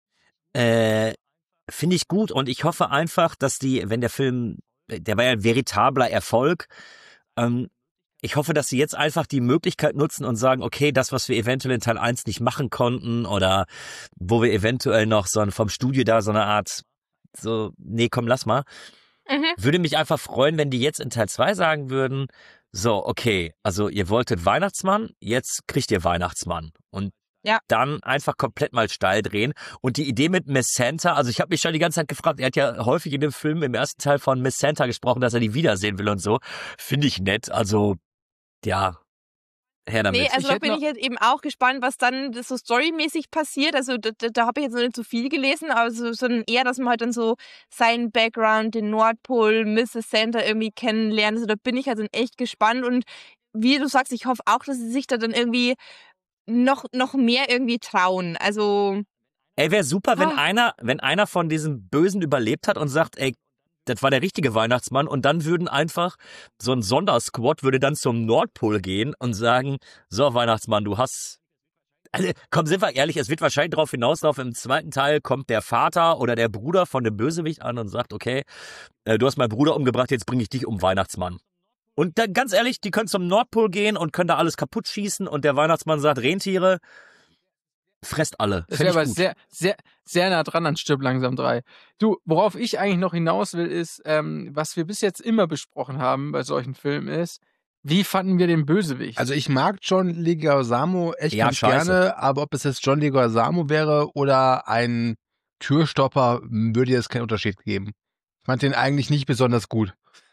Äh, finde ich gut und ich hoffe einfach, dass die, wenn der Film, der war ja ein veritabler Erfolg, ähm, ich hoffe, dass sie jetzt einfach die Möglichkeit nutzen und sagen, okay, das, was wir eventuell in Teil eins nicht machen konnten oder wo wir eventuell noch so ein, vom Studio da so eine Art, so, nee, komm, lass mal, Mhm. würde mich einfach freuen, wenn die jetzt in Teil zwei sagen würden, so, okay, also ihr wolltet Weihnachtsmann, jetzt kriegt ihr Weihnachtsmann und Ja. dann einfach komplett mal steil drehen. Und die Idee mit Miss Santa, also ich habe mich schon die ganze Zeit gefragt, er hat ja häufig in dem Film im ersten Teil von Miss Santa gesprochen, dass er die wiedersehen will und so. Finde ich nett, also ja, her damit. Nee, also Ich da hätte bin noch- ich jetzt eben auch gespannt, was dann so storymäßig passiert. Also da, da, da habe ich jetzt noch nicht so viel gelesen, aber so, sondern eher, dass man halt dann so seinen Background, den Nordpol, Misses Santa irgendwie kennenlernt. Also da bin ich halt dann echt gespannt und wie du sagst, ich hoffe auch, dass sie sich da dann irgendwie noch, noch mehr irgendwie trauen. Also Ey, wäre super, wenn Ah. einer, wenn einer von diesen Bösen überlebt hat und sagt, ey, das war der richtige Weihnachtsmann und dann würden einfach so ein Sondersquad würde dann zum Nordpol gehen und sagen, so Weihnachtsmann, du hast, also komm, sind wir ehrlich, es wird wahrscheinlich darauf hinauslaufen, im zweiten Teil kommt der Vater oder der Bruder von dem Bösewicht an und sagt, okay, äh, du hast meinen Bruder umgebracht, jetzt bringe ich dich um, Weihnachtsmann. Und dann, ganz ehrlich, die können zum Nordpol gehen und können da alles kaputt schießen und der Weihnachtsmann sagt, Rentiere, fresst alle. Das Fänd wäre ich aber gut. sehr, sehr, sehr nah dran an Stirb langsam drei. Du, worauf ich eigentlich noch hinaus will, ist, ähm, was wir bis jetzt immer besprochen haben bei solchen Filmen ist, wie fanden wir den Bösewicht? Also ich mag John Leguizamo echt Ja, ganz scheiße. gerne, aber ob es jetzt John Leguizamo wäre oder ein Türstopper, würde jetzt keinen Unterschied geben. Ich fand den eigentlich nicht besonders gut.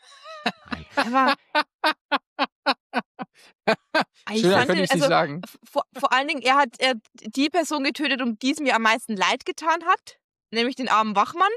aber ich Schöner fand könnte den, ich nicht also sagen. vor, vor allen Dingen, er hat er, die Person getötet, um die es mir am meisten leid getan hat, nämlich den armen Wachmann.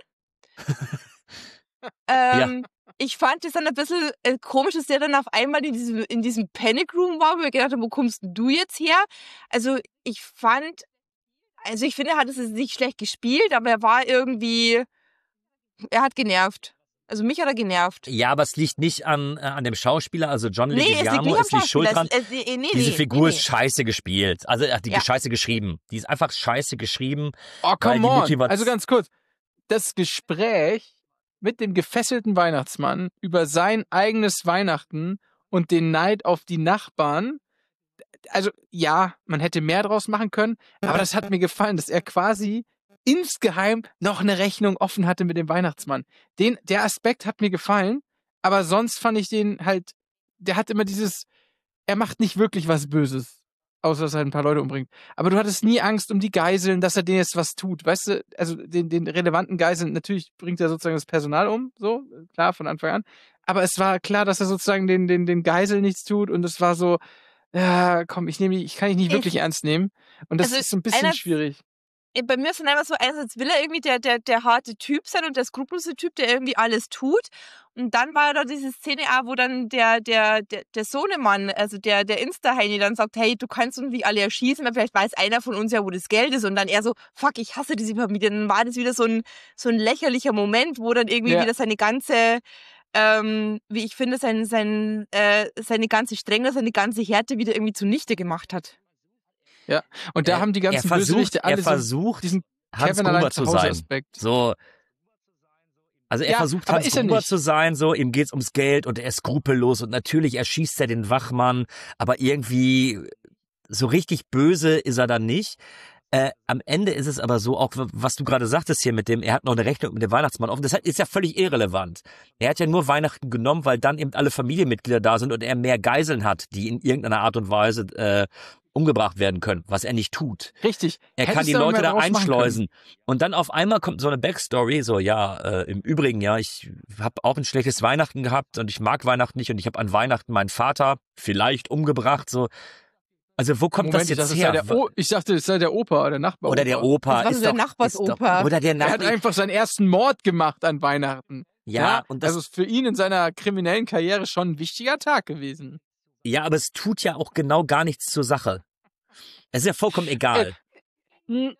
ähm, Ich fand es dann ein bisschen äh, komisch, dass der dann auf einmal in diesem, in diesem Panic Room war, wo ich gedacht habe, wo kommst denn du jetzt her? Also ich fand, also ich finde, er hat es nicht schlecht gespielt, aber er war irgendwie, er hat genervt. Also mich hat er genervt. Ja, aber es liegt nicht an, äh, an dem Schauspieler, also John Nee, es liegt Leguizamo nicht am ist nicht schuld Schauspieler. dran. Es- es- äh, nee, Diese nee, Figur nee, ist scheiße gespielt. Also er hat die Ja. scheiße geschrieben. Die ist einfach scheiße geschrieben. Oh, weil die come on. Motivation- Also ganz kurz. Das Gespräch mit dem gefesselten Weihnachtsmann über sein eigenes Weihnachten und den Neid auf die Nachbarn. Also ja, man hätte mehr draus machen können, aber das hat mir gefallen, dass er quasi insgeheim noch eine Rechnung offen hatte mit dem Weihnachtsmann. Den, der Aspekt hat mir gefallen, aber sonst fand ich den halt, der hat immer dieses, er macht nicht wirklich was Böses, außer dass er ein paar Leute umbringt. Aber du hattest nie Angst um die Geiseln, dass er denen jetzt was tut. Weißt du, also den, den relevanten Geiseln, natürlich bringt er sozusagen das Personal um, so, klar, von Anfang an. Aber es war klar, dass er sozusagen den, den, den Geiseln nichts tut und es war so, ja, komm, ich nehme, ich kann dich nicht Ich- wirklich ernst nehmen. Und das Also ist so ein bisschen einer- schwierig. Bei mir ist dann einfach so, einerseits will er irgendwie der, der, der harte Typ sein und der skrupellose Typ, der irgendwie alles tut. Und dann war da diese Szene auch, wo dann der, der, der, der Sohnemann, also der, der Insta-Heini dann sagt, hey, du kannst uns nicht alle erschießen, weil vielleicht weiß einer von uns ja, wo das Geld ist. Und dann er so, fuck, ich hasse diese Familie. Dann war das wieder so ein, so ein lächerlicher Moment, wo dann irgendwie Ja. wieder seine ganze, ähm, wie ich finde, sein, sein, äh, seine ganze Strenge, seine ganze Härte wieder irgendwie zunichte gemacht hat. Und da Er- haben die ganzen er versucht, Bösewichte alle er so versucht, diesen Hans Kevin allein Gruber zu zu Hause sein. Aspekt. So. Also er Ja, versucht, aber Hans ist er Gruber nicht. zu sein, so, ihm geht's ums Geld und er ist skrupellos und natürlich erschießt er den Wachmann, aber irgendwie so richtig böse ist er dann nicht. Äh, am Ende ist es aber so, auch was du gerade sagtest hier mit dem, er hat noch eine Rechnung mit dem Weihnachtsmann offen, das ist ja völlig irrelevant. Er hat ja nur Weihnachten genommen, weil dann eben alle Familienmitglieder da sind und er mehr Geiseln hat, die in irgendeiner Art und Weise äh, umgebracht werden können, was er nicht tut. Richtig. Er kann Hättest die du Leute mal da draus machen einschleusen. Und dann auf einmal kommt so eine Backstory, so ja, äh, im Übrigen, ja, ich habe auch ein schlechtes Weihnachten gehabt und ich mag Weihnachten nicht und ich habe an Weihnachten meinen Vater vielleicht umgebracht, so. Also wo kommt Moment, das jetzt ich her? dachte, es sei der o- ich dachte, es sei der Opa, der Nachbar. Oder der Opa. Das war ist so der doch, Nachbarsopa. ist doch, oder der Er hat Nachbar. einfach seinen ersten Mord gemacht an Weihnachten. Ja, und das, also ist für ihn in seiner kriminellen Karriere schon ein wichtiger Tag gewesen. ja, aber es tut ja auch genau gar nichts zur Sache. Es ist ja vollkommen egal. Hm.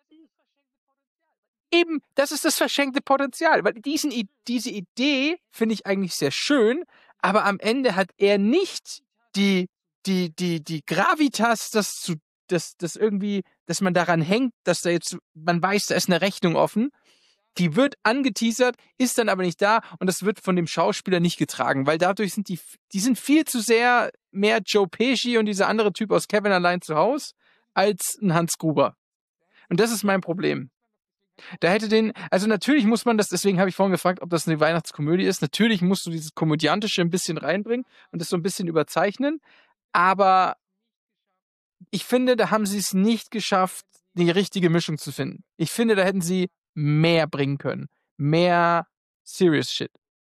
Eben, das ist das verschenkte Potenzial, weil diesen, I- diese Idee finde ich eigentlich sehr schön, aber am Ende hat er nicht die, die, die, die Gravitas, das zu, das, das irgendwie, dass man daran hängt, dass da jetzt, man weiß, da ist eine Rechnung offen. Die wird angeteasert, ist dann aber nicht da und das wird von dem Schauspieler nicht getragen, weil dadurch sind die, die sind viel zu sehr mehr Joe Pesci und dieser andere Typ aus Kevin allein zu Haus als ein Hans Gruber. Und das ist mein Problem. Da hätte den, also natürlich muss man das, deswegen habe ich vorhin gefragt, ob das eine Weihnachtskomödie ist. Natürlich musst du dieses Komödiantische ein bisschen reinbringen und das so ein bisschen überzeichnen. Aber ich finde, da haben sie es nicht geschafft, die richtige Mischung zu finden. Ich finde, da hätten sie mehr bringen können. Mehr Serious Shit.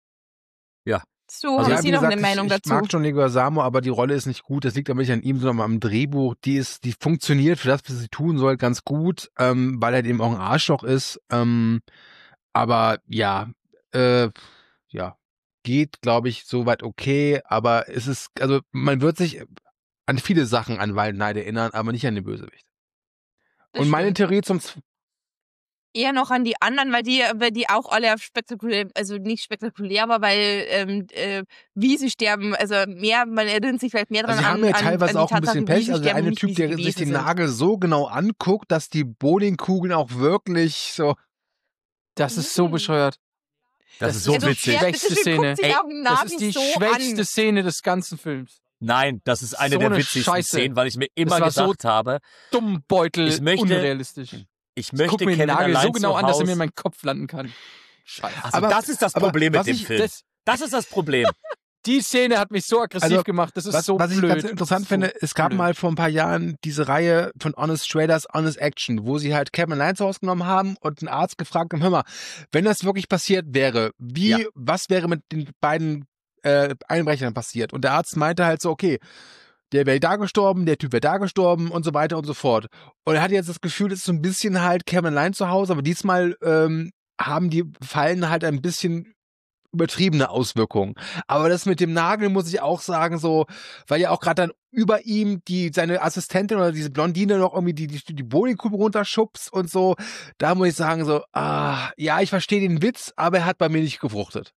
So, Also haben ja, Sie wie noch gesagt, eine Meinung ich, ich dazu? mag John Leguizamo, aber die Rolle ist nicht gut. Das liegt aber nicht an ihm, sondern am Drehbuch. Die ist, die funktioniert für das, was sie tun soll, ganz gut, ähm, weil er eben auch ein Arschloch ist. Ähm, aber ja, äh, ja, geht, glaube ich, soweit okay. Aber es ist, also man wird sich an viele Sachen an Wild Knight erinnern, aber nicht an den Bösewicht. Das Und meine stimmt. Theorie zum Z- Eher noch an die anderen, weil die, weil die auch alle spektakulär, also nicht spektakulär, aber weil ähm, äh, wie sie sterben, also mehr, man erinnert sich vielleicht mehr dran Also sie an, haben ja an, teilweise an die auch ein Tatsache, bisschen wie Pech. sie Also der sterben, eine nicht, wie Typ, sie der sich gewesen den sind. Nagel so genau anguckt, dass die Bowlingkugeln auch wirklich so. Das ist so Mhm. bescheuert. Das das ist so ist Also, witzig. wer Schwächste bitte schön Szene. guckt sich Ey, auch einen Das Nagel ist die so schwächste an. Szene des ganzen Films. Nein, das ist eine So der eine witzigsten Scheiße. Szenen, weil ich mir immer war so gedacht habe, Dummbeutel, Ich möchte- unrealistisch. ich Ich möchte guck mir den Kevin Nagel allein so genau zu an, dass er Haus- mir in meinen Kopf landen kann. Scheiße. Also Aber- das ist das aber Problem mit was dem ich- Film. Das, Das ist das Problem. die Szene hat mich so aggressiv Also, gemacht. Das ist Was, so was ich blöd. ganz interessant So finde, es gab blöd. mal vor ein paar Jahren diese Reihe von Honest Traders, Honest Action, wo sie halt Kevin Allein zu Hause genommen haben und einen Arzt gefragt haben, hör mal, wenn das wirklich passiert wäre, wie, Ja. was wäre mit den beiden äh, Einbrechern passiert? Und der Arzt meinte halt so, okay, der wäre da gestorben, der Typ wäre da gestorben und so weiter und so fort. Und er hatte jetzt das Gefühl, das ist so ein bisschen halt Kevin Allein zu Hause, aber diesmal ähm, haben die Fallen halt ein bisschen übertriebene Auswirkungen. Aber das mit dem Nagel muss ich auch sagen, so, weil ja auch gerade dann über ihm die seine Assistentin oder diese Blondine noch irgendwie die die, die Bowlingkugel runterschubst und so, da muss ich sagen so, ah, ja, ich verstehe den Witz, aber er hat bei mir nicht gefruchtet.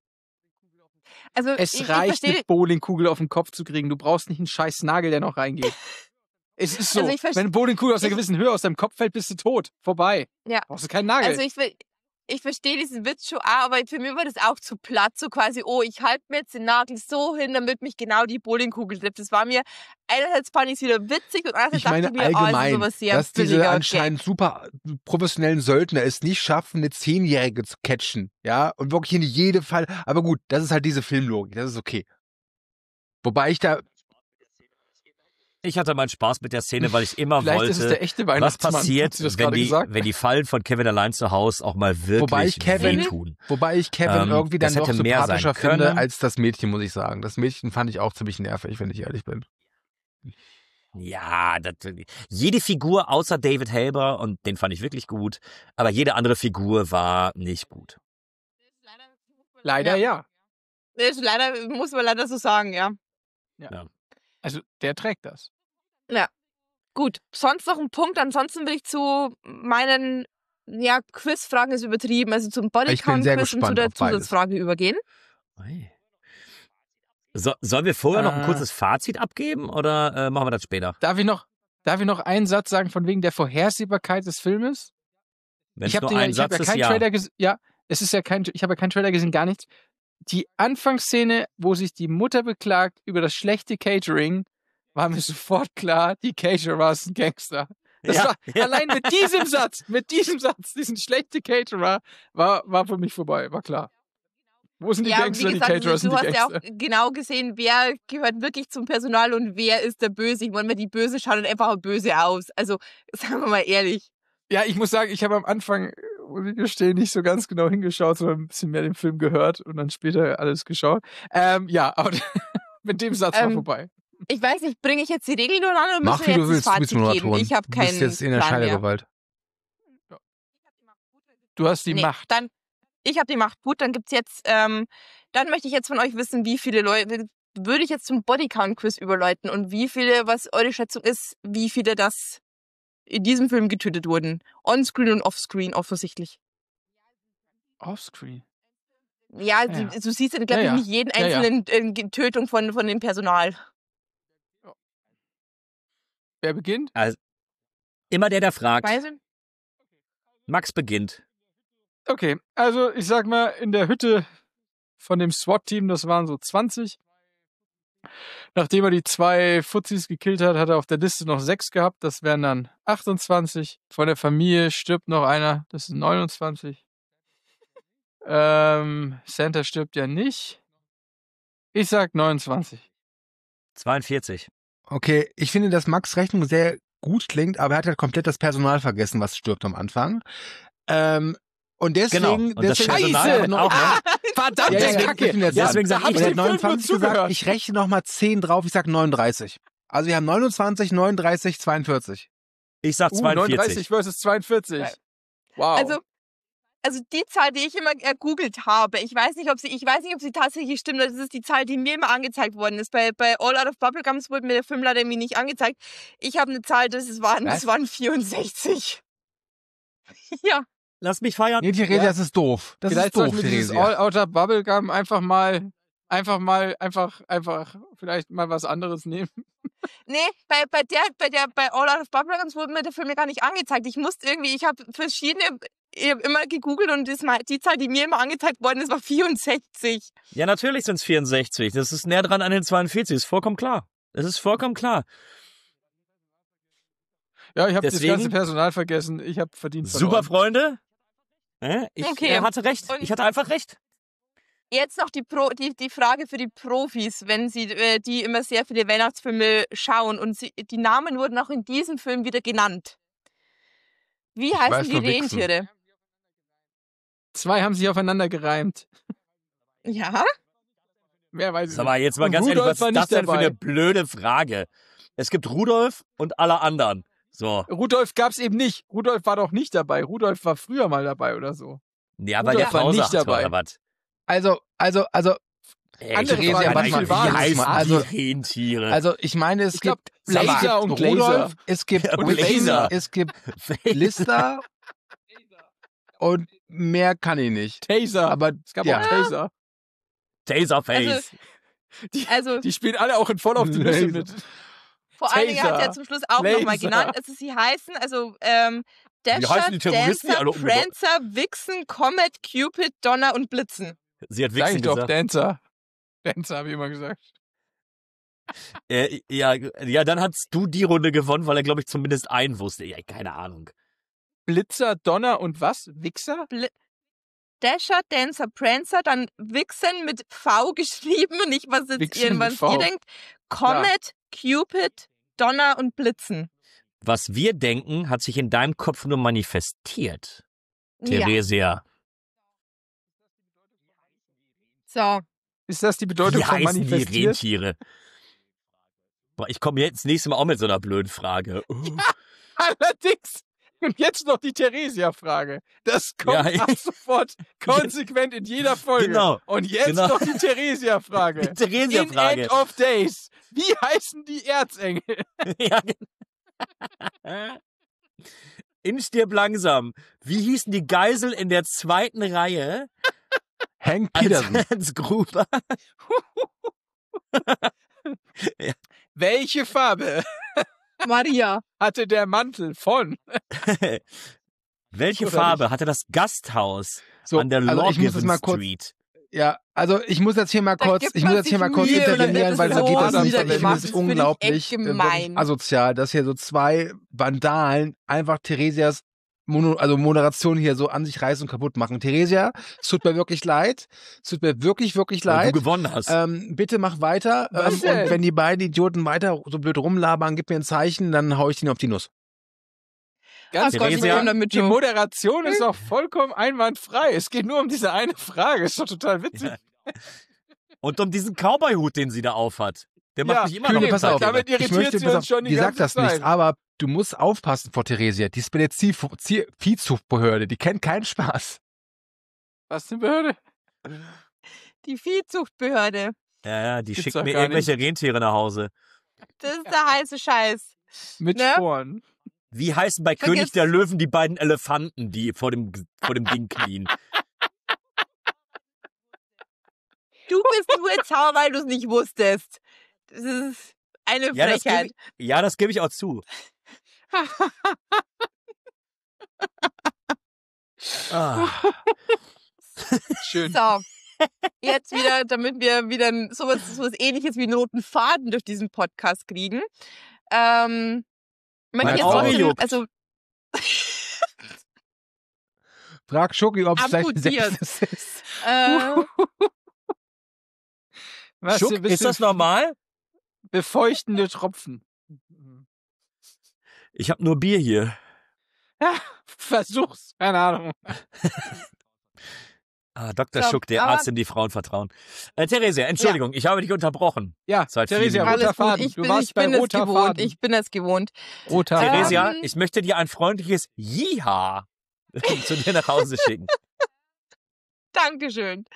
Also Es ich, ich reicht, verstehe, eine Bowlingkugel auf den Kopf zu kriegen. Du brauchst nicht einen scheiß Nagel, der noch reingeht. Es ist so, Also ich verste- wenn eine Bowlingkugel aus einer ich- gewissen Höhe aus deinem Kopf fällt, bist du tot. Vorbei. Ja. Brauchst du keinen Nagel. also ich will, ich verstehe diesen Witz schon auch, aber für mich war das auch zu platt, so quasi, oh, ich halte mir jetzt den Nagel so hin, damit mich genau die Bowlingkugel trifft. Das war mir, einerseits fand ich es wieder witzig und andererseits Ich meine dachte ich mir, oh, allgemein, das ist sowas sehr dass diese billiger anscheinend super professionellen Söldner es nicht schaffen, eine Zehnjährige zu catchen, ja, und wirklich in jedem Fall, aber gut, das ist halt diese Filmlogik, das ist okay. Wobei ich da, Ich hatte meinen Spaß mit der Szene, weil ich immer Vielleicht ist es der wollte, echte was Weihnachtsmann. passiert, Hat sie das wenn gerade die, gesagt? wenn die Fallen von Kevin allein zu Hause auch mal wirklich Wobei ich Kevin- wehtun. wobei ich Kevin Ähm, irgendwie dann das doch hätte mehr sein sympathischer können. finde als das Mädchen, muss ich sagen. Das Mädchen fand ich auch ziemlich nervig, wenn ich ehrlich bin. Ja, das, jede Figur außer David Haber, und den fand ich wirklich gut, aber jede andere Figur war nicht gut. Leider ja. Das ist leider, muss man leider so sagen, ja. Also der trägt das. Gut, sonst noch ein Punkt. Ansonsten will ich zu meinen, ja, Quizfragen ist übertrieben, also zum Ich bin sehr Bodycount-Quiz und zu gespannt der auf beides. Zusatzfrage übergehen. So, sollen wir vorher noch ein Äh. kurzes Fazit abgeben oder äh, machen wir das später? Darf ich noch, darf ich noch einen Satz sagen von wegen der Vorhersehbarkeit des Filmes? Wenn ich es habe nur ja, ein ich hab Satz ja ist, keinen ja. Trailer gesehen. Ja, es ist ja kein, ich habe ja keinen Trailer gesehen, gar nichts. Die Anfangsszene, wo sich die Mutter beklagt über das schlechte Catering, war mir sofort klar, die Caterer ist ein Gangster. Das Ja, war, ja. Allein mit diesem Satz, mit diesem Satz, diesen schlechte Caterer, war, war für mich vorbei, war klar. Wo sind die Ja, Gangster? wie Die gesagt, du, Caterers sind du die hast ja auch Gangster. genau gesehen, wer gehört wirklich zum Personal und wer ist der Böse. Ich meine, die Böse schauen dann einfach böse aus. Also, sagen wir mal ehrlich. Ja, ich muss sagen, ich habe am Anfang, muss ich gestehen, nicht so ganz genau hingeschaut, sondern ein bisschen mehr den Film gehört und dann später alles geschaut. Ähm, ja, aber mit dem Satz war Ähm, vorbei. Ich weiß nicht, bringe ich jetzt die Regeln oder an oder Mach müssen wie wir du jetzt willst, das du bist Fazit geben? Moderatorin. Ich habe Du bist keinen jetzt in der Plan mehr. Scheidegewalt. Du hast die Nee, Macht. dann, ich habe die Macht. Gut, dann gibt's jetzt, ähm, dann möchte ich jetzt von euch wissen, wie viele Leute, würde ich jetzt zum Bodycount-Quiz überläuten und wie viele, was eure Schätzung ist, wie viele das in diesem Film getötet wurden. On-screen und off-screen offensichtlich. Offscreen. Ja, Ja, die, ja. du siehst ja, glaube Ja, ich, ja. nicht jeden Ja, ja. einzelnen äh, Tötung von, von dem Personal. Wer beginnt? Immer der, der fragt. Weiß ich? Max beginnt. Okay, also ich sag mal, in der Hütte von dem SWAT-Team, das waren so zwanzig. Nachdem er die zwei Fuzis gekillt hat, hat er auf der Liste noch sechs gehabt. Das wären dann achtundzwanzig. Von der Familie stirbt noch einer. Das sind neunundzwanzig. ähm, Santa stirbt ja nicht. Ich sag neunundzwanzig. zweiundvierzig. Okay, ich finde, dass Max' Rechnung sehr gut klingt, aber er hat halt komplett das Personal vergessen, was stirbt am Anfang. Ähm, und deswegen... Genau. Und das deswegen Personal Scheiße! wird auch noch. Ah, verdammte Ja, ja, ja, Kacke! ich bin jetzt Ja, deswegen da sag hab ich, ich Ich dem habe Film nur neunundzwanzig gesagt, zugehört. ich rechne nochmal zehn drauf, ich sag neununddreißig. Also wir haben neunundzwanzig, neununddreißig, zweiundvierzig. Ich sag Uh, zweiundvierzig. neununddreißig versus zweiundvierzig. Wow. Also, also die Zahl, die ich immer ergoogelt habe, ich weiß nicht, ob sie, ich weiß nicht, ob sie tatsächlich stimmt. Das ist die Zahl, die mir immer angezeigt worden ist. Bei, bei All Out of Bubblegums wurde mir der Film leider irgendwie nicht angezeigt. Ich habe eine Zahl, das ist- waren, das Was? waren vierundsechzig. Ja. Lass mich feiern. Nee, Theresia, Ja. das ist doof. Das Vielleicht ist doof, sollten wir dieses Theresia. All-Outer Bubblegum einfach mal, einfach mal, einfach, einfach vielleicht mal was anderes nehmen. Nee, bei, bei der, bei der, bei All Out of Bubblegums wurde mir der Film ja gar nicht angezeigt. Ich musste irgendwie, ich habe verschiedene, ich hab immer gegoogelt und das, mal- die Zahl, die mir immer angezeigt worden ist, war vierundsechzig. Ja, natürlich sind es vierundsechzig. Das ist näher dran an den zweiundvierzig. Ist vollkommen klar. Das ist vollkommen klar. Ja, ich habe das Deswegen- ganze Personal vergessen. Ich habe verdient Super, verloren. Freunde. Äh, Ich Okay. äh, hatte recht. Und- Ich hatte einfach recht. Jetzt noch die, Pro, die, die Frage für die Profis, wenn sie, äh, die immer sehr viele Weihnachtsfilme schauen und sie, die Namen wurden auch in diesem Film wieder genannt. Wie heißen weiß die nur Wichsen. Rentiere? Zwei haben sich aufeinander gereimt. Ja? Mehr weiß ich Sag mal, jetzt mal Und ganz ehrlich, Rudolf was war ist das nicht denn für dabei. eine blöde Frage? Es gibt Rudolf und alle anderen. So. Rudolf gab's eben nicht. Rudolf war doch nicht dabei. Rudolf war früher mal dabei oder so. Ja, weil der Rudolf war Pause nicht dabei. oder was? Also, also, also, Ey, Andere ich- Frage, warte wie mal, viel waren wie es? heißen Also- die Rentiere? also ich meine, es Ich glaub, gibt Blazer es und gibt Glazer. Rudolf, es gibt Und Wichsen, Blazer. es gibt Lister und mehr kann ich nicht. Taser. Aber es gab ja. auch Taser. Taserface. Die, Also die spielen alle auch in Voll auf die Nüsse mit. vor allen Dingen hat Taser. er zum Schluss auch nochmal Laser. genannt. Also sie heißen, also ähm, Wie Dasher, heißen die Terroristen, die Dancer, alle umgebracht- Prancer, Vixen, Comet, Cupid, Donner und Blitzen. Sie hat Sag Wichsen ich doch, gesagt. Dancer. Dancer, habe ich immer gesagt. Äh, ja, ja, dann hast du die Runde gewonnen, weil er, glaube ich, zumindest einen wusste. Ja, keine Ahnung. Blitzer, Donner und was? Wichser? Dasher, Dancer, Prancer, dann Vixen mit V geschrieben, nicht was jetzt Vixen ihr, mit was V. ihr denkt. Comet, Cupid, Donner und Blitzen. Was wir denken, hat sich in deinem Kopf nur manifestiert. Ja. Theresia. So. Ist das die Bedeutung Wie von heißen die manifestiert? Rentiere? Boah, ich komme jetzt nächstes Mal auch mit so einer blöden Frage. Uh. Allerdings. Und jetzt noch die Theresia-Frage. Das kommt Ja, ab sofort konsequent in jeder Folge. Genau. Und jetzt Genau. noch die Theresia-Frage. Die Theresia-Frage. In End of Days. Wie heißen die Erzengel? Ja, genau. In Stirb langsam. Wie hießen die Geisel in der zweiten Reihe? Hank Als, Peterson. als Gruber. Welche Farbe Maria. hatte der Mantel von? Welche Oder Farbe hatte das Gasthaus So, an der also ich muss Lawgiven das mal kurz, Street? ja, also ich muss jetzt hier mal Da kurz, gibt ich man muss jetzt hier sich mal kurz Mühe, intervenieren, das weil ist so geht so das nicht. Ich niedergemacht. finde Das es finde ich unglaublich echt äh, gemein. wirklich asozial, dass hier so zwei Vandalen einfach Theresias Mono, also Moderation hier so an sich reißen und kaputt machen. Theresia, es tut mir wirklich leid. Es tut mir wirklich, wirklich Weil leid. du gewonnen hast. Ähm, bitte mach weiter. Was Ähm, denn? und wenn die beiden Idioten weiter so blöd rumlabern, gib mir ein Zeichen, dann hau ich den auf die Nuss. Ganz Ach Gott, kurz, ich Theresia, komme damit die schon. Moderation ist auch vollkommen einwandfrei. Es geht nur um diese eine Frage. Ist doch total witzig. Ja. Und um diesen Cowboy-Hut, den sie da aufhat. Der macht Ja, mich immer Kühne, noch pass auf. total damit irre. irritiert Ich möchte, sie pass uns auf, schon die die sagt ganze das nicht, Zeit. aber du musst aufpassen vor Theresia. Die ist bei der Zielfu- Ziel Viehzuchtbehörde, die kennt keinen Spaß. Was eine Behörde? Die Viehzuchtbehörde. Ja, ja, die Gibt's schickt doch mir gar irgendwelche Rentiere nach Hause. Das ist der heiße Scheiß. Mit Ne? Sporen. Wie heißen bei Vergiss- König der Löwen die beiden Elefanten, die vor dem, vor dem Ding knien? Du bist nur jetzt sauer, weil du es nicht wusstest. Das ist eine Ja, das Frechheit. gebe ich, ja, das gebe ich auch zu. Ah. Schön. So, jetzt wieder, damit wir wieder ein- sowas, sowas ähnliches wie einen roten Faden durch diesen Podcast kriegen. Ähm, möchte Mein ich jetzt Auge trotzdem, juckt. also Frag Schoki, ob es vielleicht ein Amputiert. Sechstes ist. äh, Was, Schuck, ein bisschen ist das normal? Befeuchtende Tropfen. Ich habe nur Bier hier. Versuch's. Keine Ahnung. Ah, Doktor So, Schuck, der aber- Arzt, dem die Frauen vertrauen. Äh, Theresia, Entschuldigung, ich habe dich unterbrochen. Ja, Seit Theresia, vielen roter alles gut. Faden. Ich Du bin, warst ich bei bin es roter gewohnt. Faden. Ich bin es gewohnt. Roter Ähm, Faden. Theresia, ich möchte dir ein freundliches Jiha zu dir nach Hause schicken. Dankeschön.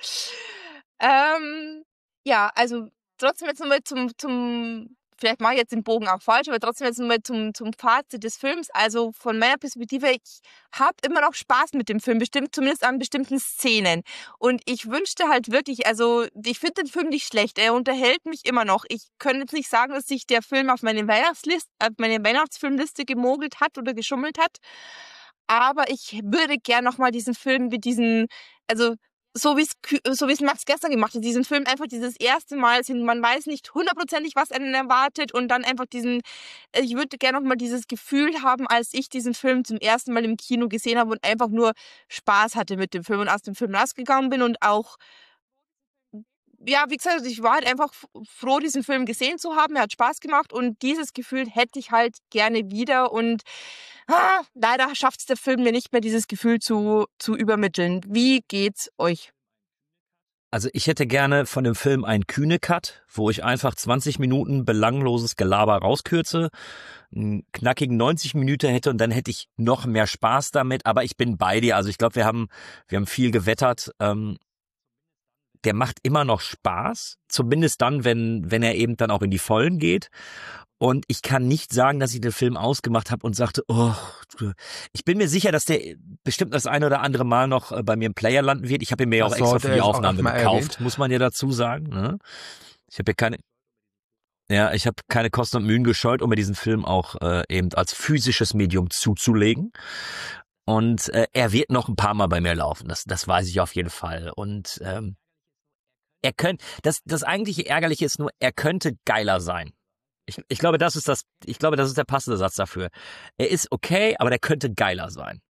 Ähm, ja, also trotzdem jetzt nochmal zum, zum, vielleicht mache ich jetzt den Bogen auch falsch, aber trotzdem jetzt nochmal zum, zum Fazit des Films. Also von meiner Perspektive, ich habe immer noch Spaß mit dem Film, bestimmt, zumindest an bestimmten Szenen. Und ich wünschte halt wirklich, also ich finde den Film nicht schlecht, er unterhält mich immer noch. Ich könnte jetzt nicht sagen, dass sich der Film auf meine Weihnachtsliste, auf meine Weihnachtsfilmliste gemogelt hat oder geschummelt hat. Aber ich würde gern nochmal diesen Film mit diesen, also so wie es so wie es Max gestern gemacht hat, diesen Film einfach dieses erste Mal sehen, man weiß nicht hundertprozentig, was einen erwartet und dann einfach diesen, ich würde gerne noch mal dieses Gefühl haben, als ich diesen Film zum ersten Mal im Kino gesehen habe und einfach nur Spaß hatte mit dem Film und aus dem Film rausgegangen bin und auch, ja, wie gesagt, ich war halt einfach froh, diesen Film gesehen zu haben, er hat Spaß gemacht und dieses Gefühl hätte ich halt gerne wieder und ah, leider schafft es der Film mir nicht mehr, dieses Gefühl zu, zu übermitteln. Wie geht's euch? Also ich hätte gerne von dem Film einen Kühne-Cut, wo ich einfach zwanzig Minuten belangloses Gelaber rauskürze, einen knackigen neunzig Minuten hätte und dann hätte ich noch mehr Spaß damit. Aber ich bin bei dir. Also ich glaube, wir haben wir haben viel gewettert. Ähm, der macht immer noch Spaß, zumindest dann, wenn wenn er eben dann auch in die Vollen geht. Und ich kann nicht sagen, dass ich den Film ausgemacht habe und sagte, oh, ich bin mir sicher, dass der bestimmt das eine oder andere Mal noch bei mir im Player landen wird. Ich habe ihn mir ja auch Ach so, extra der für die ist auch Aufnahme noch mal gekauft, erwähnt. muss man ja dazu sagen. Ne? Ich habe ja keine, ja, ich habe keine Kosten und Mühen gescheut, um mir diesen Film auch äh, eben als physisches Medium zuzulegen. Und äh, er wird noch ein paar Mal bei mir laufen. Das, das weiß ich auf jeden Fall. Und ähm, er könnte, das, das eigentliche Ärgerliche ist nur, er könnte geiler sein. Ich, ich glaube, das ist das, ich glaube, das ist der passende Satz dafür. Er ist okay, aber der könnte geiler sein.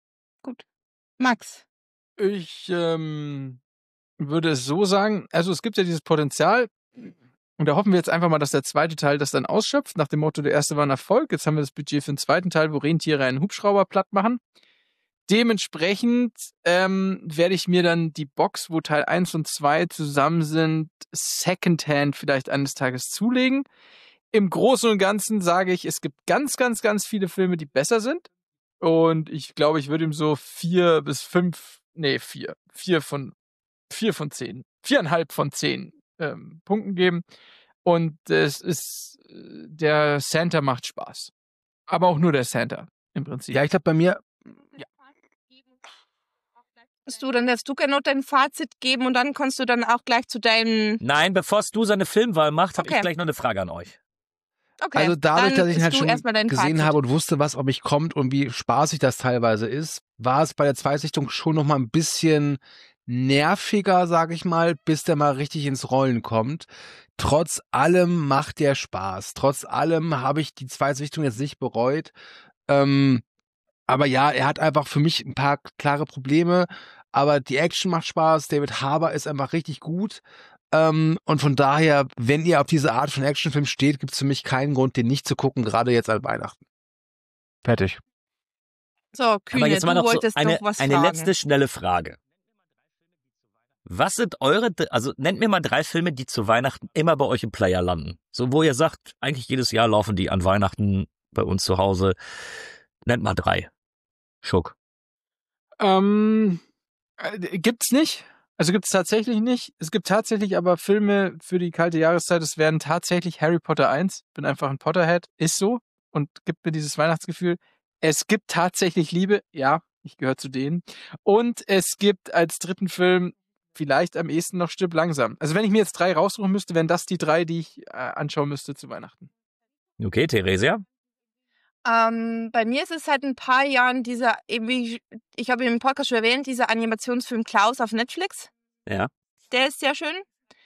Max. Ich ähm, würde es so sagen, also es gibt ja dieses Potenzial und da hoffen wir jetzt einfach mal, dass der zweite Teil das dann ausschöpft, nach dem Motto, der erste war ein Erfolg, jetzt haben wir das Budget für den zweiten Teil, wo Rentiere einen Hubschrauber platt machen. Dementsprechend ähm, werde ich mir dann die Box, wo Teil eins und zwei zusammen sind, Secondhand vielleicht eines Tages zulegen. Im Großen und Ganzen sage ich, es gibt ganz, ganz, ganz viele Filme, die besser sind. Und ich glaube, ich würde ihm so vier bis fünf, nee, vier, vier von, vier von zehn, viereinhalb von zehn ähm, Punkten geben. Und es ist, der Santa macht Spaß. Aber auch nur der Santa, im Prinzip. Ja, ich glaube bei mir, Du, dann darfst du gerne noch dein Fazit geben und dann kannst du dann auch gleich zu deinem. Nein, bevor du seine Filmwahl macht, habe Okay. ich gleich noch eine Frage an euch. Okay, also dadurch, dann dass ich ihn halt du schon erstmal dein gesehen Fazit. habe und wusste, was auf mich kommt und wie spaßig das teilweise ist, war es bei der Zweitsichtung schon noch mal ein bisschen nerviger, sag ich mal, bis der mal richtig ins Rollen kommt. Trotz allem macht der Spaß. Trotz allem habe ich die Zweitsichtung jetzt nicht bereut. Ähm, aber ja, er hat einfach für mich ein paar klare Probleme, aber die Action macht Spaß, David Harbour ist einfach richtig gut. Ähm, und von daher, wenn ihr auf diese Art von Actionfilm steht, gibt es für mich keinen Grund, den nicht zu gucken, gerade jetzt an Weihnachten. Fertig. So, Kühne, Aber jetzt mal du noch so wolltest eine, noch was eine fragen. letzte schnelle Frage. Was sind eure, also nennt mir mal drei Filme, die zu Weihnachten immer bei euch im Player landen. So, wo ihr sagt, eigentlich jedes Jahr laufen die an Weihnachten bei uns zu Hause. Nennt mal drei. Schuck. Ähm, äh, gibt's nicht. Also gibt's tatsächlich nicht. Es gibt tatsächlich aber Filme für die kalte Jahreszeit. Es werden tatsächlich Harry Potter eins. Bin einfach ein Potterhead. Ist so. Und gibt mir dieses Weihnachtsgefühl. Es gibt tatsächlich Liebe. Ja, ich gehöre zu denen. Und es gibt als dritten Film vielleicht am ehesten noch Stirb langsam. Also wenn ich mir jetzt drei raussuchen müsste, wären das die drei, die ich äh, anschauen müsste zu Weihnachten. Okay, Theresia? Ähm, bei mir ist es seit ein paar Jahren dieser, wie ich, ich habe im Podcast schon erwähnt, dieser Animationsfilm Klaus auf Netflix. Ja. Der ist sehr schön.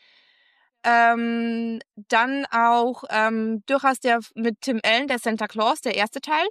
Ähm, dann auch ähm, durchaus der mit Tim Allen, der Santa Claus, der erste Teil.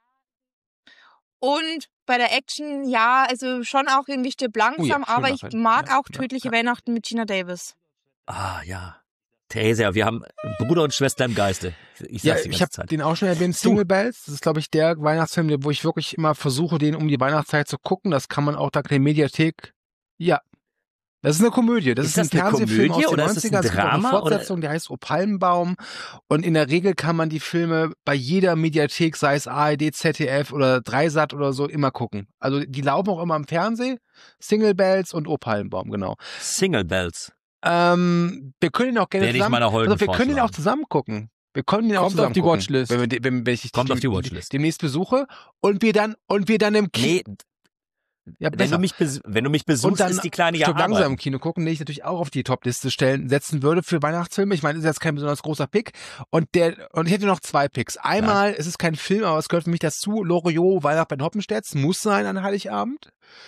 Und bei der Action, ja, also schon auch irgendwie Stirb langsam, Oh ja, aber schöner ich Film. mag Ja, auch ja, Tödliche ja. Weihnachten mit Gina Davis. Ah, ja. Theresia, wir haben Bruder und Schwester im Geiste. Ich Ja, sag's die ich ganze habe Zeit. den auch schon erwähnt, Single Bells. Das ist, glaube ich, der Weihnachtsfilm, wo ich wirklich immer versuche, den um die Weihnachtszeit zu gucken. Das kann man auch da in der Mediathek. Ja. Das ist eine Komödie. Das ist, Ist das ein eine Fernsehfilm Komödie aus den oder ist das ein neunzigern. Es gibt auch eine Drama, oder? Fortsetzung, die heißt O Palmenbaum. Und in der Regel kann man die Filme bei jeder Mediathek, sei es A R D, Z D F oder Dreisat oder so, immer gucken. Also die laufen auch immer im Fernsehen. Single Bells und O Palmenbaum, genau. Single Bells. Ähm, wir können ihn auch gerne Werde ich zusammen, meiner Holden also wir können ihn auch vorschlagen. zusammen gucken. Wir können ihn auch Kommt zusammen auf die gucken, Watchlist. Wenn, wir, wenn, wenn ich Kommt die, auf die Watchlist. demnächst besuche und wir dann und wir dann im Kino. Nee, Ja, wenn besser. du mich, bes wenn du mich und besuchst, dann ist die Kleine ja Stirb langsam im arbeiten. Kino gucken, den ich natürlich auch auf die Top-Liste stellen, setzen würde für Weihnachtsfilme. Ich meine, das ist jetzt kein besonders großer Pick. Und der, und ich hätte noch zwei Picks. Einmal, es ist kein Film, aber es gehört für mich dazu. Loriot, Weihnacht bei den Hoppenstedts, muss sein an Heiligabend.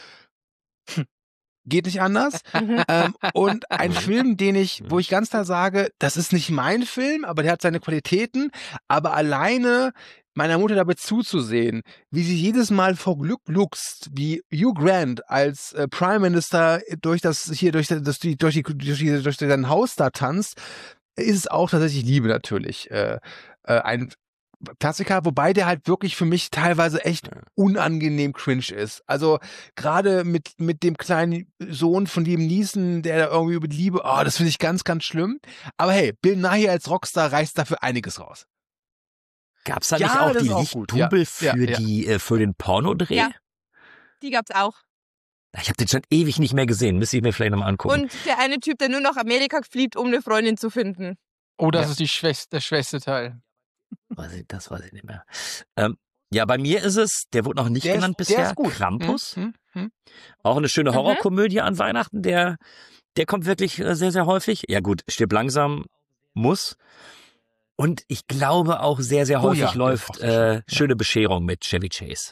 Geht nicht anders. ähm, und ein Film, den ich, wo ich ganz klar sage, das ist nicht mein Film, aber der hat seine Qualitäten. Aber alleine meiner Mutter dabei zuzusehen, wie sie jedes Mal vor Glück luchst, wie Hugh Grant als äh, Prime Minister durch das hier durch das die durch die durch, die, durch sein Haus da tanzt, ist es auch tatsächlich Liebe natürlich äh, äh, ein Klassiker, wobei der halt wirklich für mich teilweise echt unangenehm cringe ist. Also gerade mit mit dem kleinen Sohn von Liam Neeson, der da irgendwie über die Liebe, oh, das finde ich ganz, ganz schlimm. Aber hey, Bill Nighy als Rockstar reißt dafür einiges raus. Gab's da Ja, nicht auch das die ist auch gut. Lichtdubel Ja, für ja, ja. die äh, für den Pornodreh? Ja. Die gab's auch. Ich habe den schon ewig nicht mehr gesehen. Müsste ich mir vielleicht nochmal angucken. Und der eine Typ, der nur nach Amerika fliegt, um eine Freundin zu finden. Oh, das Ja. ist die schwächste, der schwächste Teil. Weiß ich, das weiß ich nicht mehr. Ähm, ja, bei mir ist es, der wurde noch nicht Der genannt ist, der bisher, ist gut. Krampus. Hm, hm, hm. Auch eine schöne Mhm. Horrorkomödie an Weihnachten. Der, der kommt wirklich äh, sehr, sehr häufig. Ja gut, Stirb langsam muss. Und ich glaube auch sehr, sehr Oh häufig ja, der ist läuft auch sehr schön, äh, ja. Schöne Bescherung mit Chevy Chase.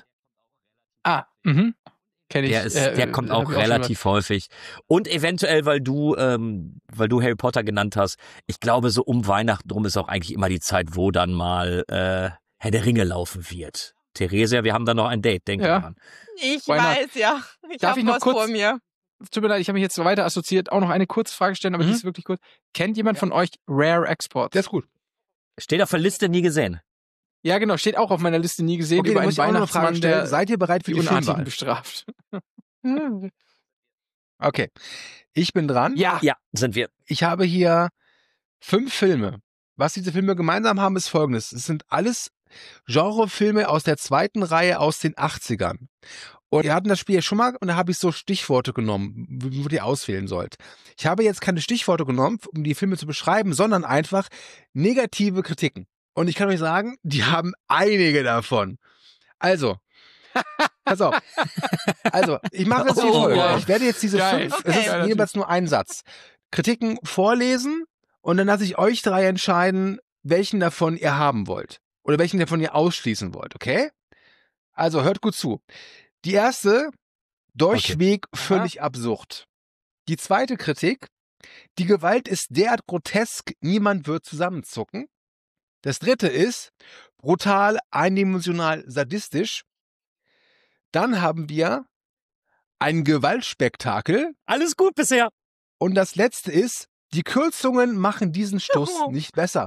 Ah, mhm. Kenn ich. Der, ist, äh, der kommt hab auch ich schon relativ häufig. Und eventuell, weil du, ähm, weil du Harry Potter genannt hast, ich glaube, so um Weihnachten drum ist auch eigentlich immer die Zeit, wo dann mal äh, Herr der Ringe laufen wird. Theresia, wir haben da noch ein Date, denke Ja. dran. Ich Why not? weiß, ja. Ich Darf habe ich noch was kurz- vor mir. Tut mir leid, ich habe mich jetzt so weiter assoziiert. Auch noch eine kurze Frage stellen, aber Mhm. die ist wirklich kurz. Kennt jemand von euch Rare Exports? Der ist gut. Steht auf der Liste, nie gesehen. Ja, genau, steht auch auf meiner Liste, nie gesehen, Okay, über dann einen muss ich auch noch eine Frage Weihnachtsmann, stellen. der Seid ihr bereit für die die Unartigen Filmwahl? bestraft. Hm. Okay. Ich bin dran. Ja, Ja, sind wir. Ich habe hier fünf Filme. Was diese Filme gemeinsam haben, ist folgendes. Es sind alles Genrefilme aus der zweiten Reihe aus den achtzigern. Und wir hatten das Spiel ja schon mal und da habe ich so Stichworte genommen, wo ihr auswählen sollt. Ich habe jetzt keine Stichworte genommen, um die Filme zu beschreiben, sondern einfach negative Kritiken. Und ich kann euch sagen, die haben einige davon. Also, pass auf. Also, ich mache jetzt wie Oh, folgt. wow. Ich werde jetzt diese Geil. fünf, Okay. es ist jeweils nur ein Satz, Kritiken vorlesen und dann lasse ich euch drei entscheiden, welchen davon ihr haben wollt. Oder welchen davon ihr ausschließen wollt, okay? Also, hört gut zu. Die erste, durchweg völlig absurd. Die zweite Kritik, die Gewalt ist derart grotesk, niemand wird zusammenzucken. Das dritte ist, brutal, eindimensional, sadistisch. Dann haben wir ein Gewaltspektakel. Alles gut bisher. Und das letzte ist, die Kürzungen machen diesen Stuss Oh. nicht besser.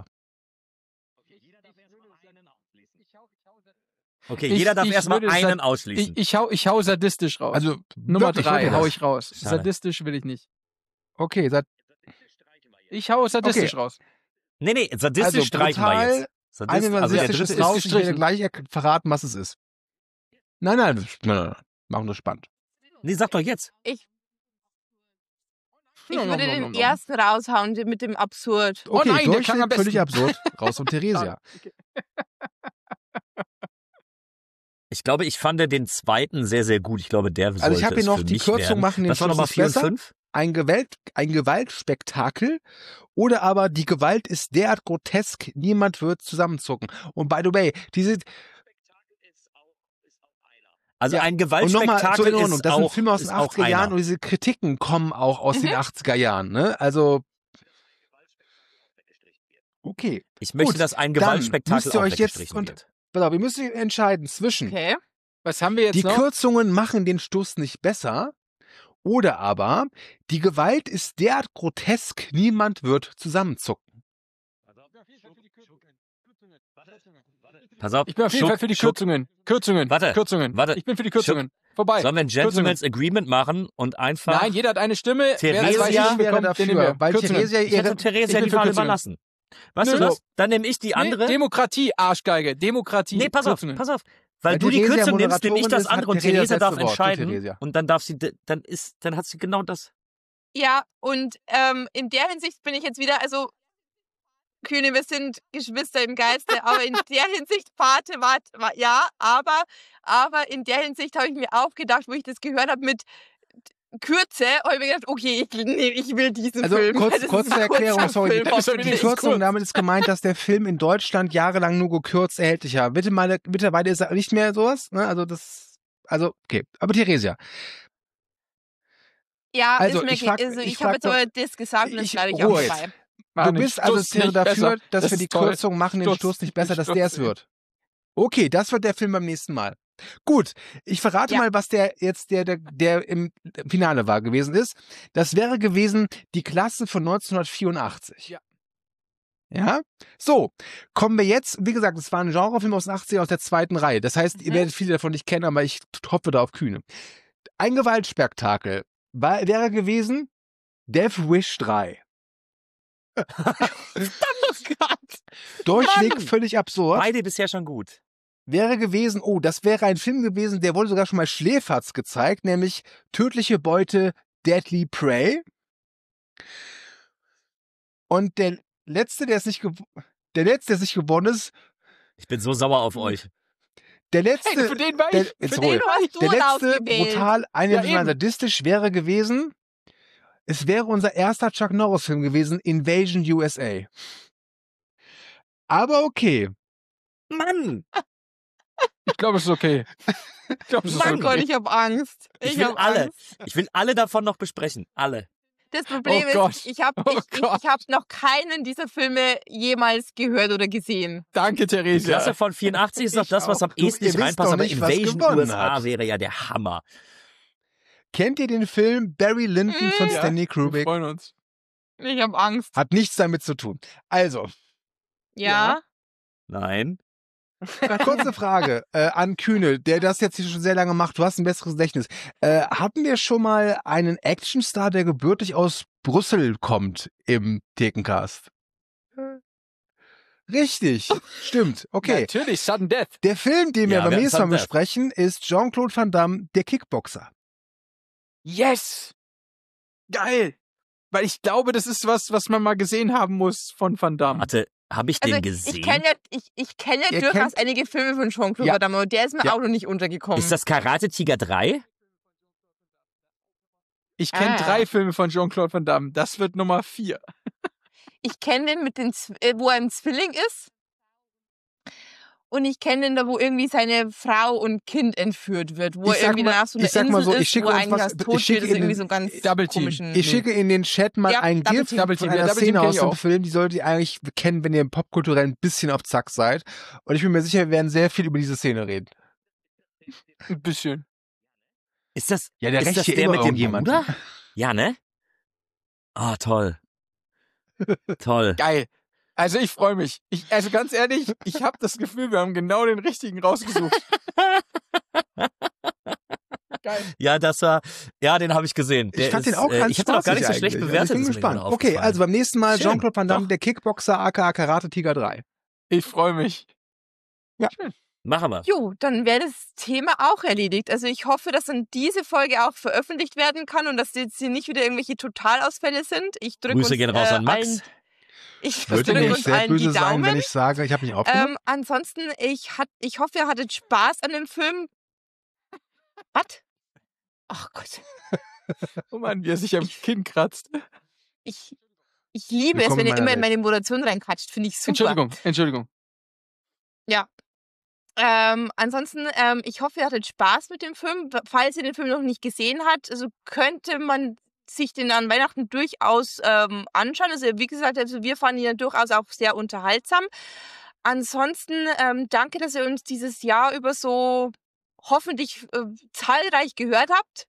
Okay, Ich- jeder darf ich erstmal würde einen sa- ausschließen. Ich, ich, hau, ich hau sadistisch raus. Also Nummer wirklich, drei wirklich hau das. ich raus. Schade. Sadistisch will ich nicht. Okay, seid, Ich hau sadistisch Okay. raus. nee, nee, sadistisch also streichen wir brutal, jetzt. Sadist, eine also der sadistisch dritte ist ist raus, ich werde gestrichen. gleich er- verraten, was es ist. Nein, nein, nein, nein, nein. Machen wir spannend. Nee, sag doch jetzt. Ich Nom, würde nom, den nom, nom. ersten raushauen, den mit dem Absurd. Oh Okay, nein, der Durchschnitt, klang am völlig besten. absurd. Raus von Theresia. Ich glaube, ich fand den zweiten sehr, sehr gut. Ich glaube, der sollte Also ich habe hier es noch für die mich Kürzung werden. machen den Was war Schluss nochmal nicht vier und besser. fünf? Ein, Gewalt, ein Gewaltspektakel oder aber die Gewalt ist derart grotesk, niemand wird zusammenzucken. Und by the way, diese, Also Ja, ein und nochmal Gewaltspektakel zur Erinnerung, ist das auch, sind Filme aus den ist auch achtziger Jahren einer. und diese Kritiken kommen auch aus den Mhm. achtziger Jahren, ne? Also, okay. Ich möchte, Gut, dass ein dann Gewaltspektakel müsst ihr auch euch jetzt weggestrichen und- wird. Pass auf, wir müssen entscheiden zwischen Okay. Was haben wir jetzt die noch? Kürzungen machen den Stuss nicht besser oder aber die Gewalt ist derart grotesk, niemand wird zusammenzucken. Pass auf. Ich bin auf jeden Schuck, Fall für die Schuck. Kürzungen. Kürzungen. Warte, Kürzungen. warte. Ich bin für die Kürzungen. Vorbei. Sollen wir ein Gentleman's Agreement machen und einfach Nein, jeder hat eine Stimme. Theresia Wer zwei Stimmen wäre bekommt, den nehmen dafür, wir. weil Kürzungen. Theresia ich hätte ihre, Theresia ich bin die für Fahne Kürzungen. überlassen. Weißt Nö. du was? Dann nehme ich die andere. Nee, Demokratie, Arschgeige. Demokratie. Nee, pass auf, Kürzungen. pass auf. Weil Weil du die Theresia Kürzung nimmst, nehme ich Moderatorin das ist, hat andere und Theresia Theresia das darf letzte Wort. Für entscheiden. Theresia. Und dann darf sie, dann ist, dann hat sie genau das. Ja, und ähm, in der Hinsicht bin ich jetzt wieder, also Kühne, wir sind Geschwister im Geiste, aber in der Hinsicht, Pate war, war ja, aber, aber in der Hinsicht habe ich mir auch gedacht, wo ich das gehört habe mit Kürze, habe ich mir gedacht, okay, ich, nee, ich will diesen Also Film. kurz, Das ist kurze ein Erklärung, kurzer sorry. Film, Die, Das ist die wirklich Kürzung, kurz. damit ist gemeint, dass der Film in Deutschland jahrelang nur gekürzt erhältlich war. Bitte mal, mittlerweile ist er nicht mehr sowas, ne? Also das, also, okay. Aber Theresia, Ja, Also, ist mir ich ge- frag- also ich ich habe frag jetzt doch- aber das gesagt und ich- das bleibe ich Ruhe auch jetzt. dabei. War du nicht. bist also Stuss nicht dafür, besser. dass Das wir die ist toll. Kürzung machen den Stuss. Stoß nicht besser, dass Stuss. der es wird. Okay, das wird der Film beim nächsten Mal. Gut, ich verrate Ja. mal, was der jetzt der, der, der im Finale war gewesen ist. Das wäre gewesen die Klasse von neunzehnhundertvierundachtzig. Ja. Ja? So, kommen wir jetzt, wie gesagt, es war ein Genrefilm aus den achtziger aus der zweiten Reihe. Das heißt, ihr Mhm. werdet viele davon nicht kennen, aber ich hoffe da auf Kühne. Ein Gewaltspektakel war, wäre gewesen Death Wish drei. Durchweg Mann. völlig absurd. Beide bisher schon gut. Wäre gewesen, oh, das wäre ein Film gewesen, der wurde sogar schon mal Schläferz gezeigt, nämlich Tödliche Beute, Deadly Prey. Und der letzte, der es nicht gew- der letzte, der es nicht gewonnen ist, Ich bin so sauer auf euch. der letzte, Hey, für den war der, ich. jetzt Für Ruhe. den war ich. Du der letzte, ausgewählt. brutal, Ja, eindimensional eben. sadistisch wäre gewesen, es wäre unser erster Chuck Norris Film gewesen, Invasion U S A. Aber okay. Mann! Ich glaube, es ist okay. Ich glaube, es ist Oh Mann. Gott, okay. ich habe Angst. Ich, Ich, will habe alle. Angst. Ich will alle davon noch besprechen. Alle. Das Problem Oh Gott. ist, ich habe Oh ich, ich, Gott. ich hab noch keinen dieser Filme jemals gehört oder gesehen. Danke, Die Theresia. Klasse von vierundachtzig ist doch Ich das, was auch. am Du, ehesten ihr nicht wisst reinpasst, doch aber nicht, was Invasion gewonnen U S A hat. wäre ja der Hammer. Kennt ihr den Film Barry Lyndon von Mm. Ja, Stanley Wir Kubrick? freuen uns. Ich habe Angst. Hat nichts damit zu tun. Also, Ja. Nein. kurze Frage äh, an Kühne, der das jetzt hier schon sehr lange macht. Du hast ein besseres Gedächtnis. Äh, hatten wir schon mal einen Actionstar, der gebürtig aus Brüssel kommt im Thekencast? Richtig, stimmt. Okay. Natürlich, Sudden Death. Der Film, den wir Ja, beim wir hatten nächsten Mal Sudden Death. besprechen, ist Jean-Claude Van Damme, der Kickboxer. Yes! Geil! Weil ich glaube, das ist was, was man mal gesehen haben muss von Van Damme. Warte, habe ich den Also gesehen? ich kenne ja, ich, ich kenn ja Ihr durchaus kennt- einige Filme von Jean-Claude Ja. Van Damme, aber der ist mir Ja. auch noch nicht untergekommen. Ist das Karate Tiger drei? Ich kenne Ah. drei Filme von Jean-Claude Van Damme. Das wird Nummer vier. Ich kenne den mit den, Z- äh, wo er ein Zwilling ist. Und ich kenne den da, wo irgendwie seine Frau und Kind entführt wird, wo Ich er sag irgendwie mal- danach so eine ich sag mal Insel so, ich ist, schicke wo er uns eigentlich was- erst tot ich schicke steht, ist in irgendwie den so ein ganz Double Team. komischen... Ich schicke in den Chat mal Ja, ein Double GIF Team. Double von Team, ja, einer Double Team Szene kenn aus ich dem auch. Film, die solltet ihr eigentlich kennen, wenn ihr popkulturell ein bisschen auf Zack seid. Und ich bin mir sicher, wir werden sehr viel über diese Szene reden. Ein bisschen. Ist das, Ja, der ist rächt das hier der immer mit dem irgendjemanden. Bruder? Ja, ne? Ah, toll. Toll. Geil. Also ich freue mich. Ich, also ganz ehrlich, ich habe das Gefühl, wir haben genau den richtigen rausgesucht. Geil. Ja, das war, ja, den habe ich gesehen. Der ich fand ist, den auch äh, ganz Ich habe den auch gar nicht so spaßig schlecht eigentlich. bewertet. Also ich bin ist mir gespannt. gerade Okay, aufgefallen. also beim nächsten Mal Schön, Jean-Claude Van Damme, doch. der Kickboxer aka Karate Tiger drei. Ich freue mich. Machen wir. Jo, dann wäre das Thema auch erledigt. Also ich hoffe, dass dann diese Folge auch veröffentlicht werden kann und dass jetzt hier nicht wieder irgendwelche Totalausfälle sind. Ich drücke uns Grüße gehen raus äh, an Max. allen, ich Würde drücke nicht uns sehr allen böse die sein, Daumen. wenn ich sage, ich habe mich aufgenommen. Ähm, ansonsten, ich, hat, ich hoffe, ihr hattet Spaß an dem Film. Was? Ach Gott. Oh Mann, wie er sich am Kinn kratzt. Ich, ich liebe Willkommen es, wenn in ihr meiner immer in Welt. meine Moderation reinquatscht. Finde ich super. Entschuldigung, Entschuldigung. Ja. Ähm, ansonsten, ähm, ich hoffe, ihr hattet Spaß mit dem Film. Falls ihr den Film noch nicht gesehen habt, also könnte man sich den an Weihnachten durchaus ähm, anschauen. Also wie gesagt, also wir fanden ihn durchaus auch sehr unterhaltsam. Ansonsten ähm, danke, dass ihr uns dieses Jahr über so hoffentlich äh, zahlreich gehört habt.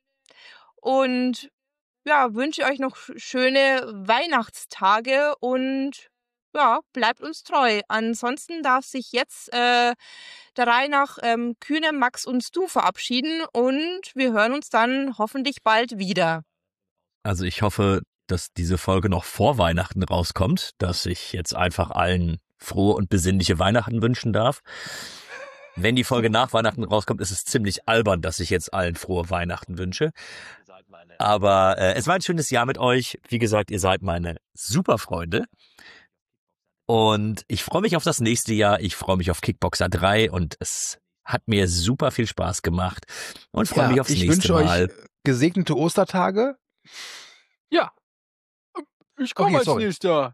Und ja, wünsche euch noch schöne Weihnachtstage und ja, bleibt uns treu. Ansonsten darf sich jetzt äh, der Reihe nach ähm, Kühne, Max und Stu verabschieden und wir hören uns dann hoffentlich bald wieder. Also ich hoffe, dass diese Folge noch vor Weihnachten rauskommt, dass ich jetzt einfach allen frohe und besinnliche Weihnachten wünschen darf. Wenn die Folge nach Weihnachten rauskommt, ist es ziemlich albern, dass ich jetzt allen frohe Weihnachten wünsche. Aber äh, es war ein schönes Jahr mit euch. Wie gesagt, ihr seid meine Superfreunde. Und ich freue mich auf das nächste Jahr. Ich freue mich auf Kickboxer drei und es hat mir super viel Spaß gemacht. Und freue Ja, mich aufs ich nächste wünsche Mal. euch gesegnete Ostertage. Ja. Ich komme Okay, als sorry. nächster.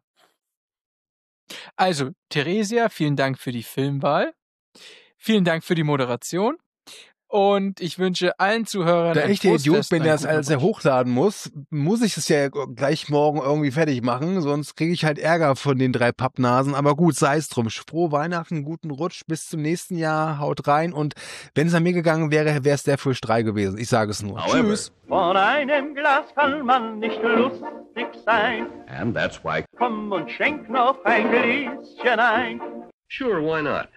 Also, Theresia, vielen Dank für die Filmwahl. Vielen Dank für die Moderation. Und ich wünsche allen Zuhörern Der ein echte frohes Idiot, Fest wenn und der einen das guten alles ja Rutsch. hochladen muss, muss ich es ja gleich morgen irgendwie fertig machen, sonst kriege ich halt Ärger von den drei Pappnasen. Aber gut, sei es drum. Frohe Weihnachten, guten Rutsch, bis zum nächsten Jahr, haut rein. Und wenn es an mir gegangen wäre, wäre es der Furcht drei gewesen. Ich sage es nur. However, Tschüss. Von einem Glas kann man nicht lustig sein. and that's why Komm und schenk noch ein Gläschen ein. Sure, why not?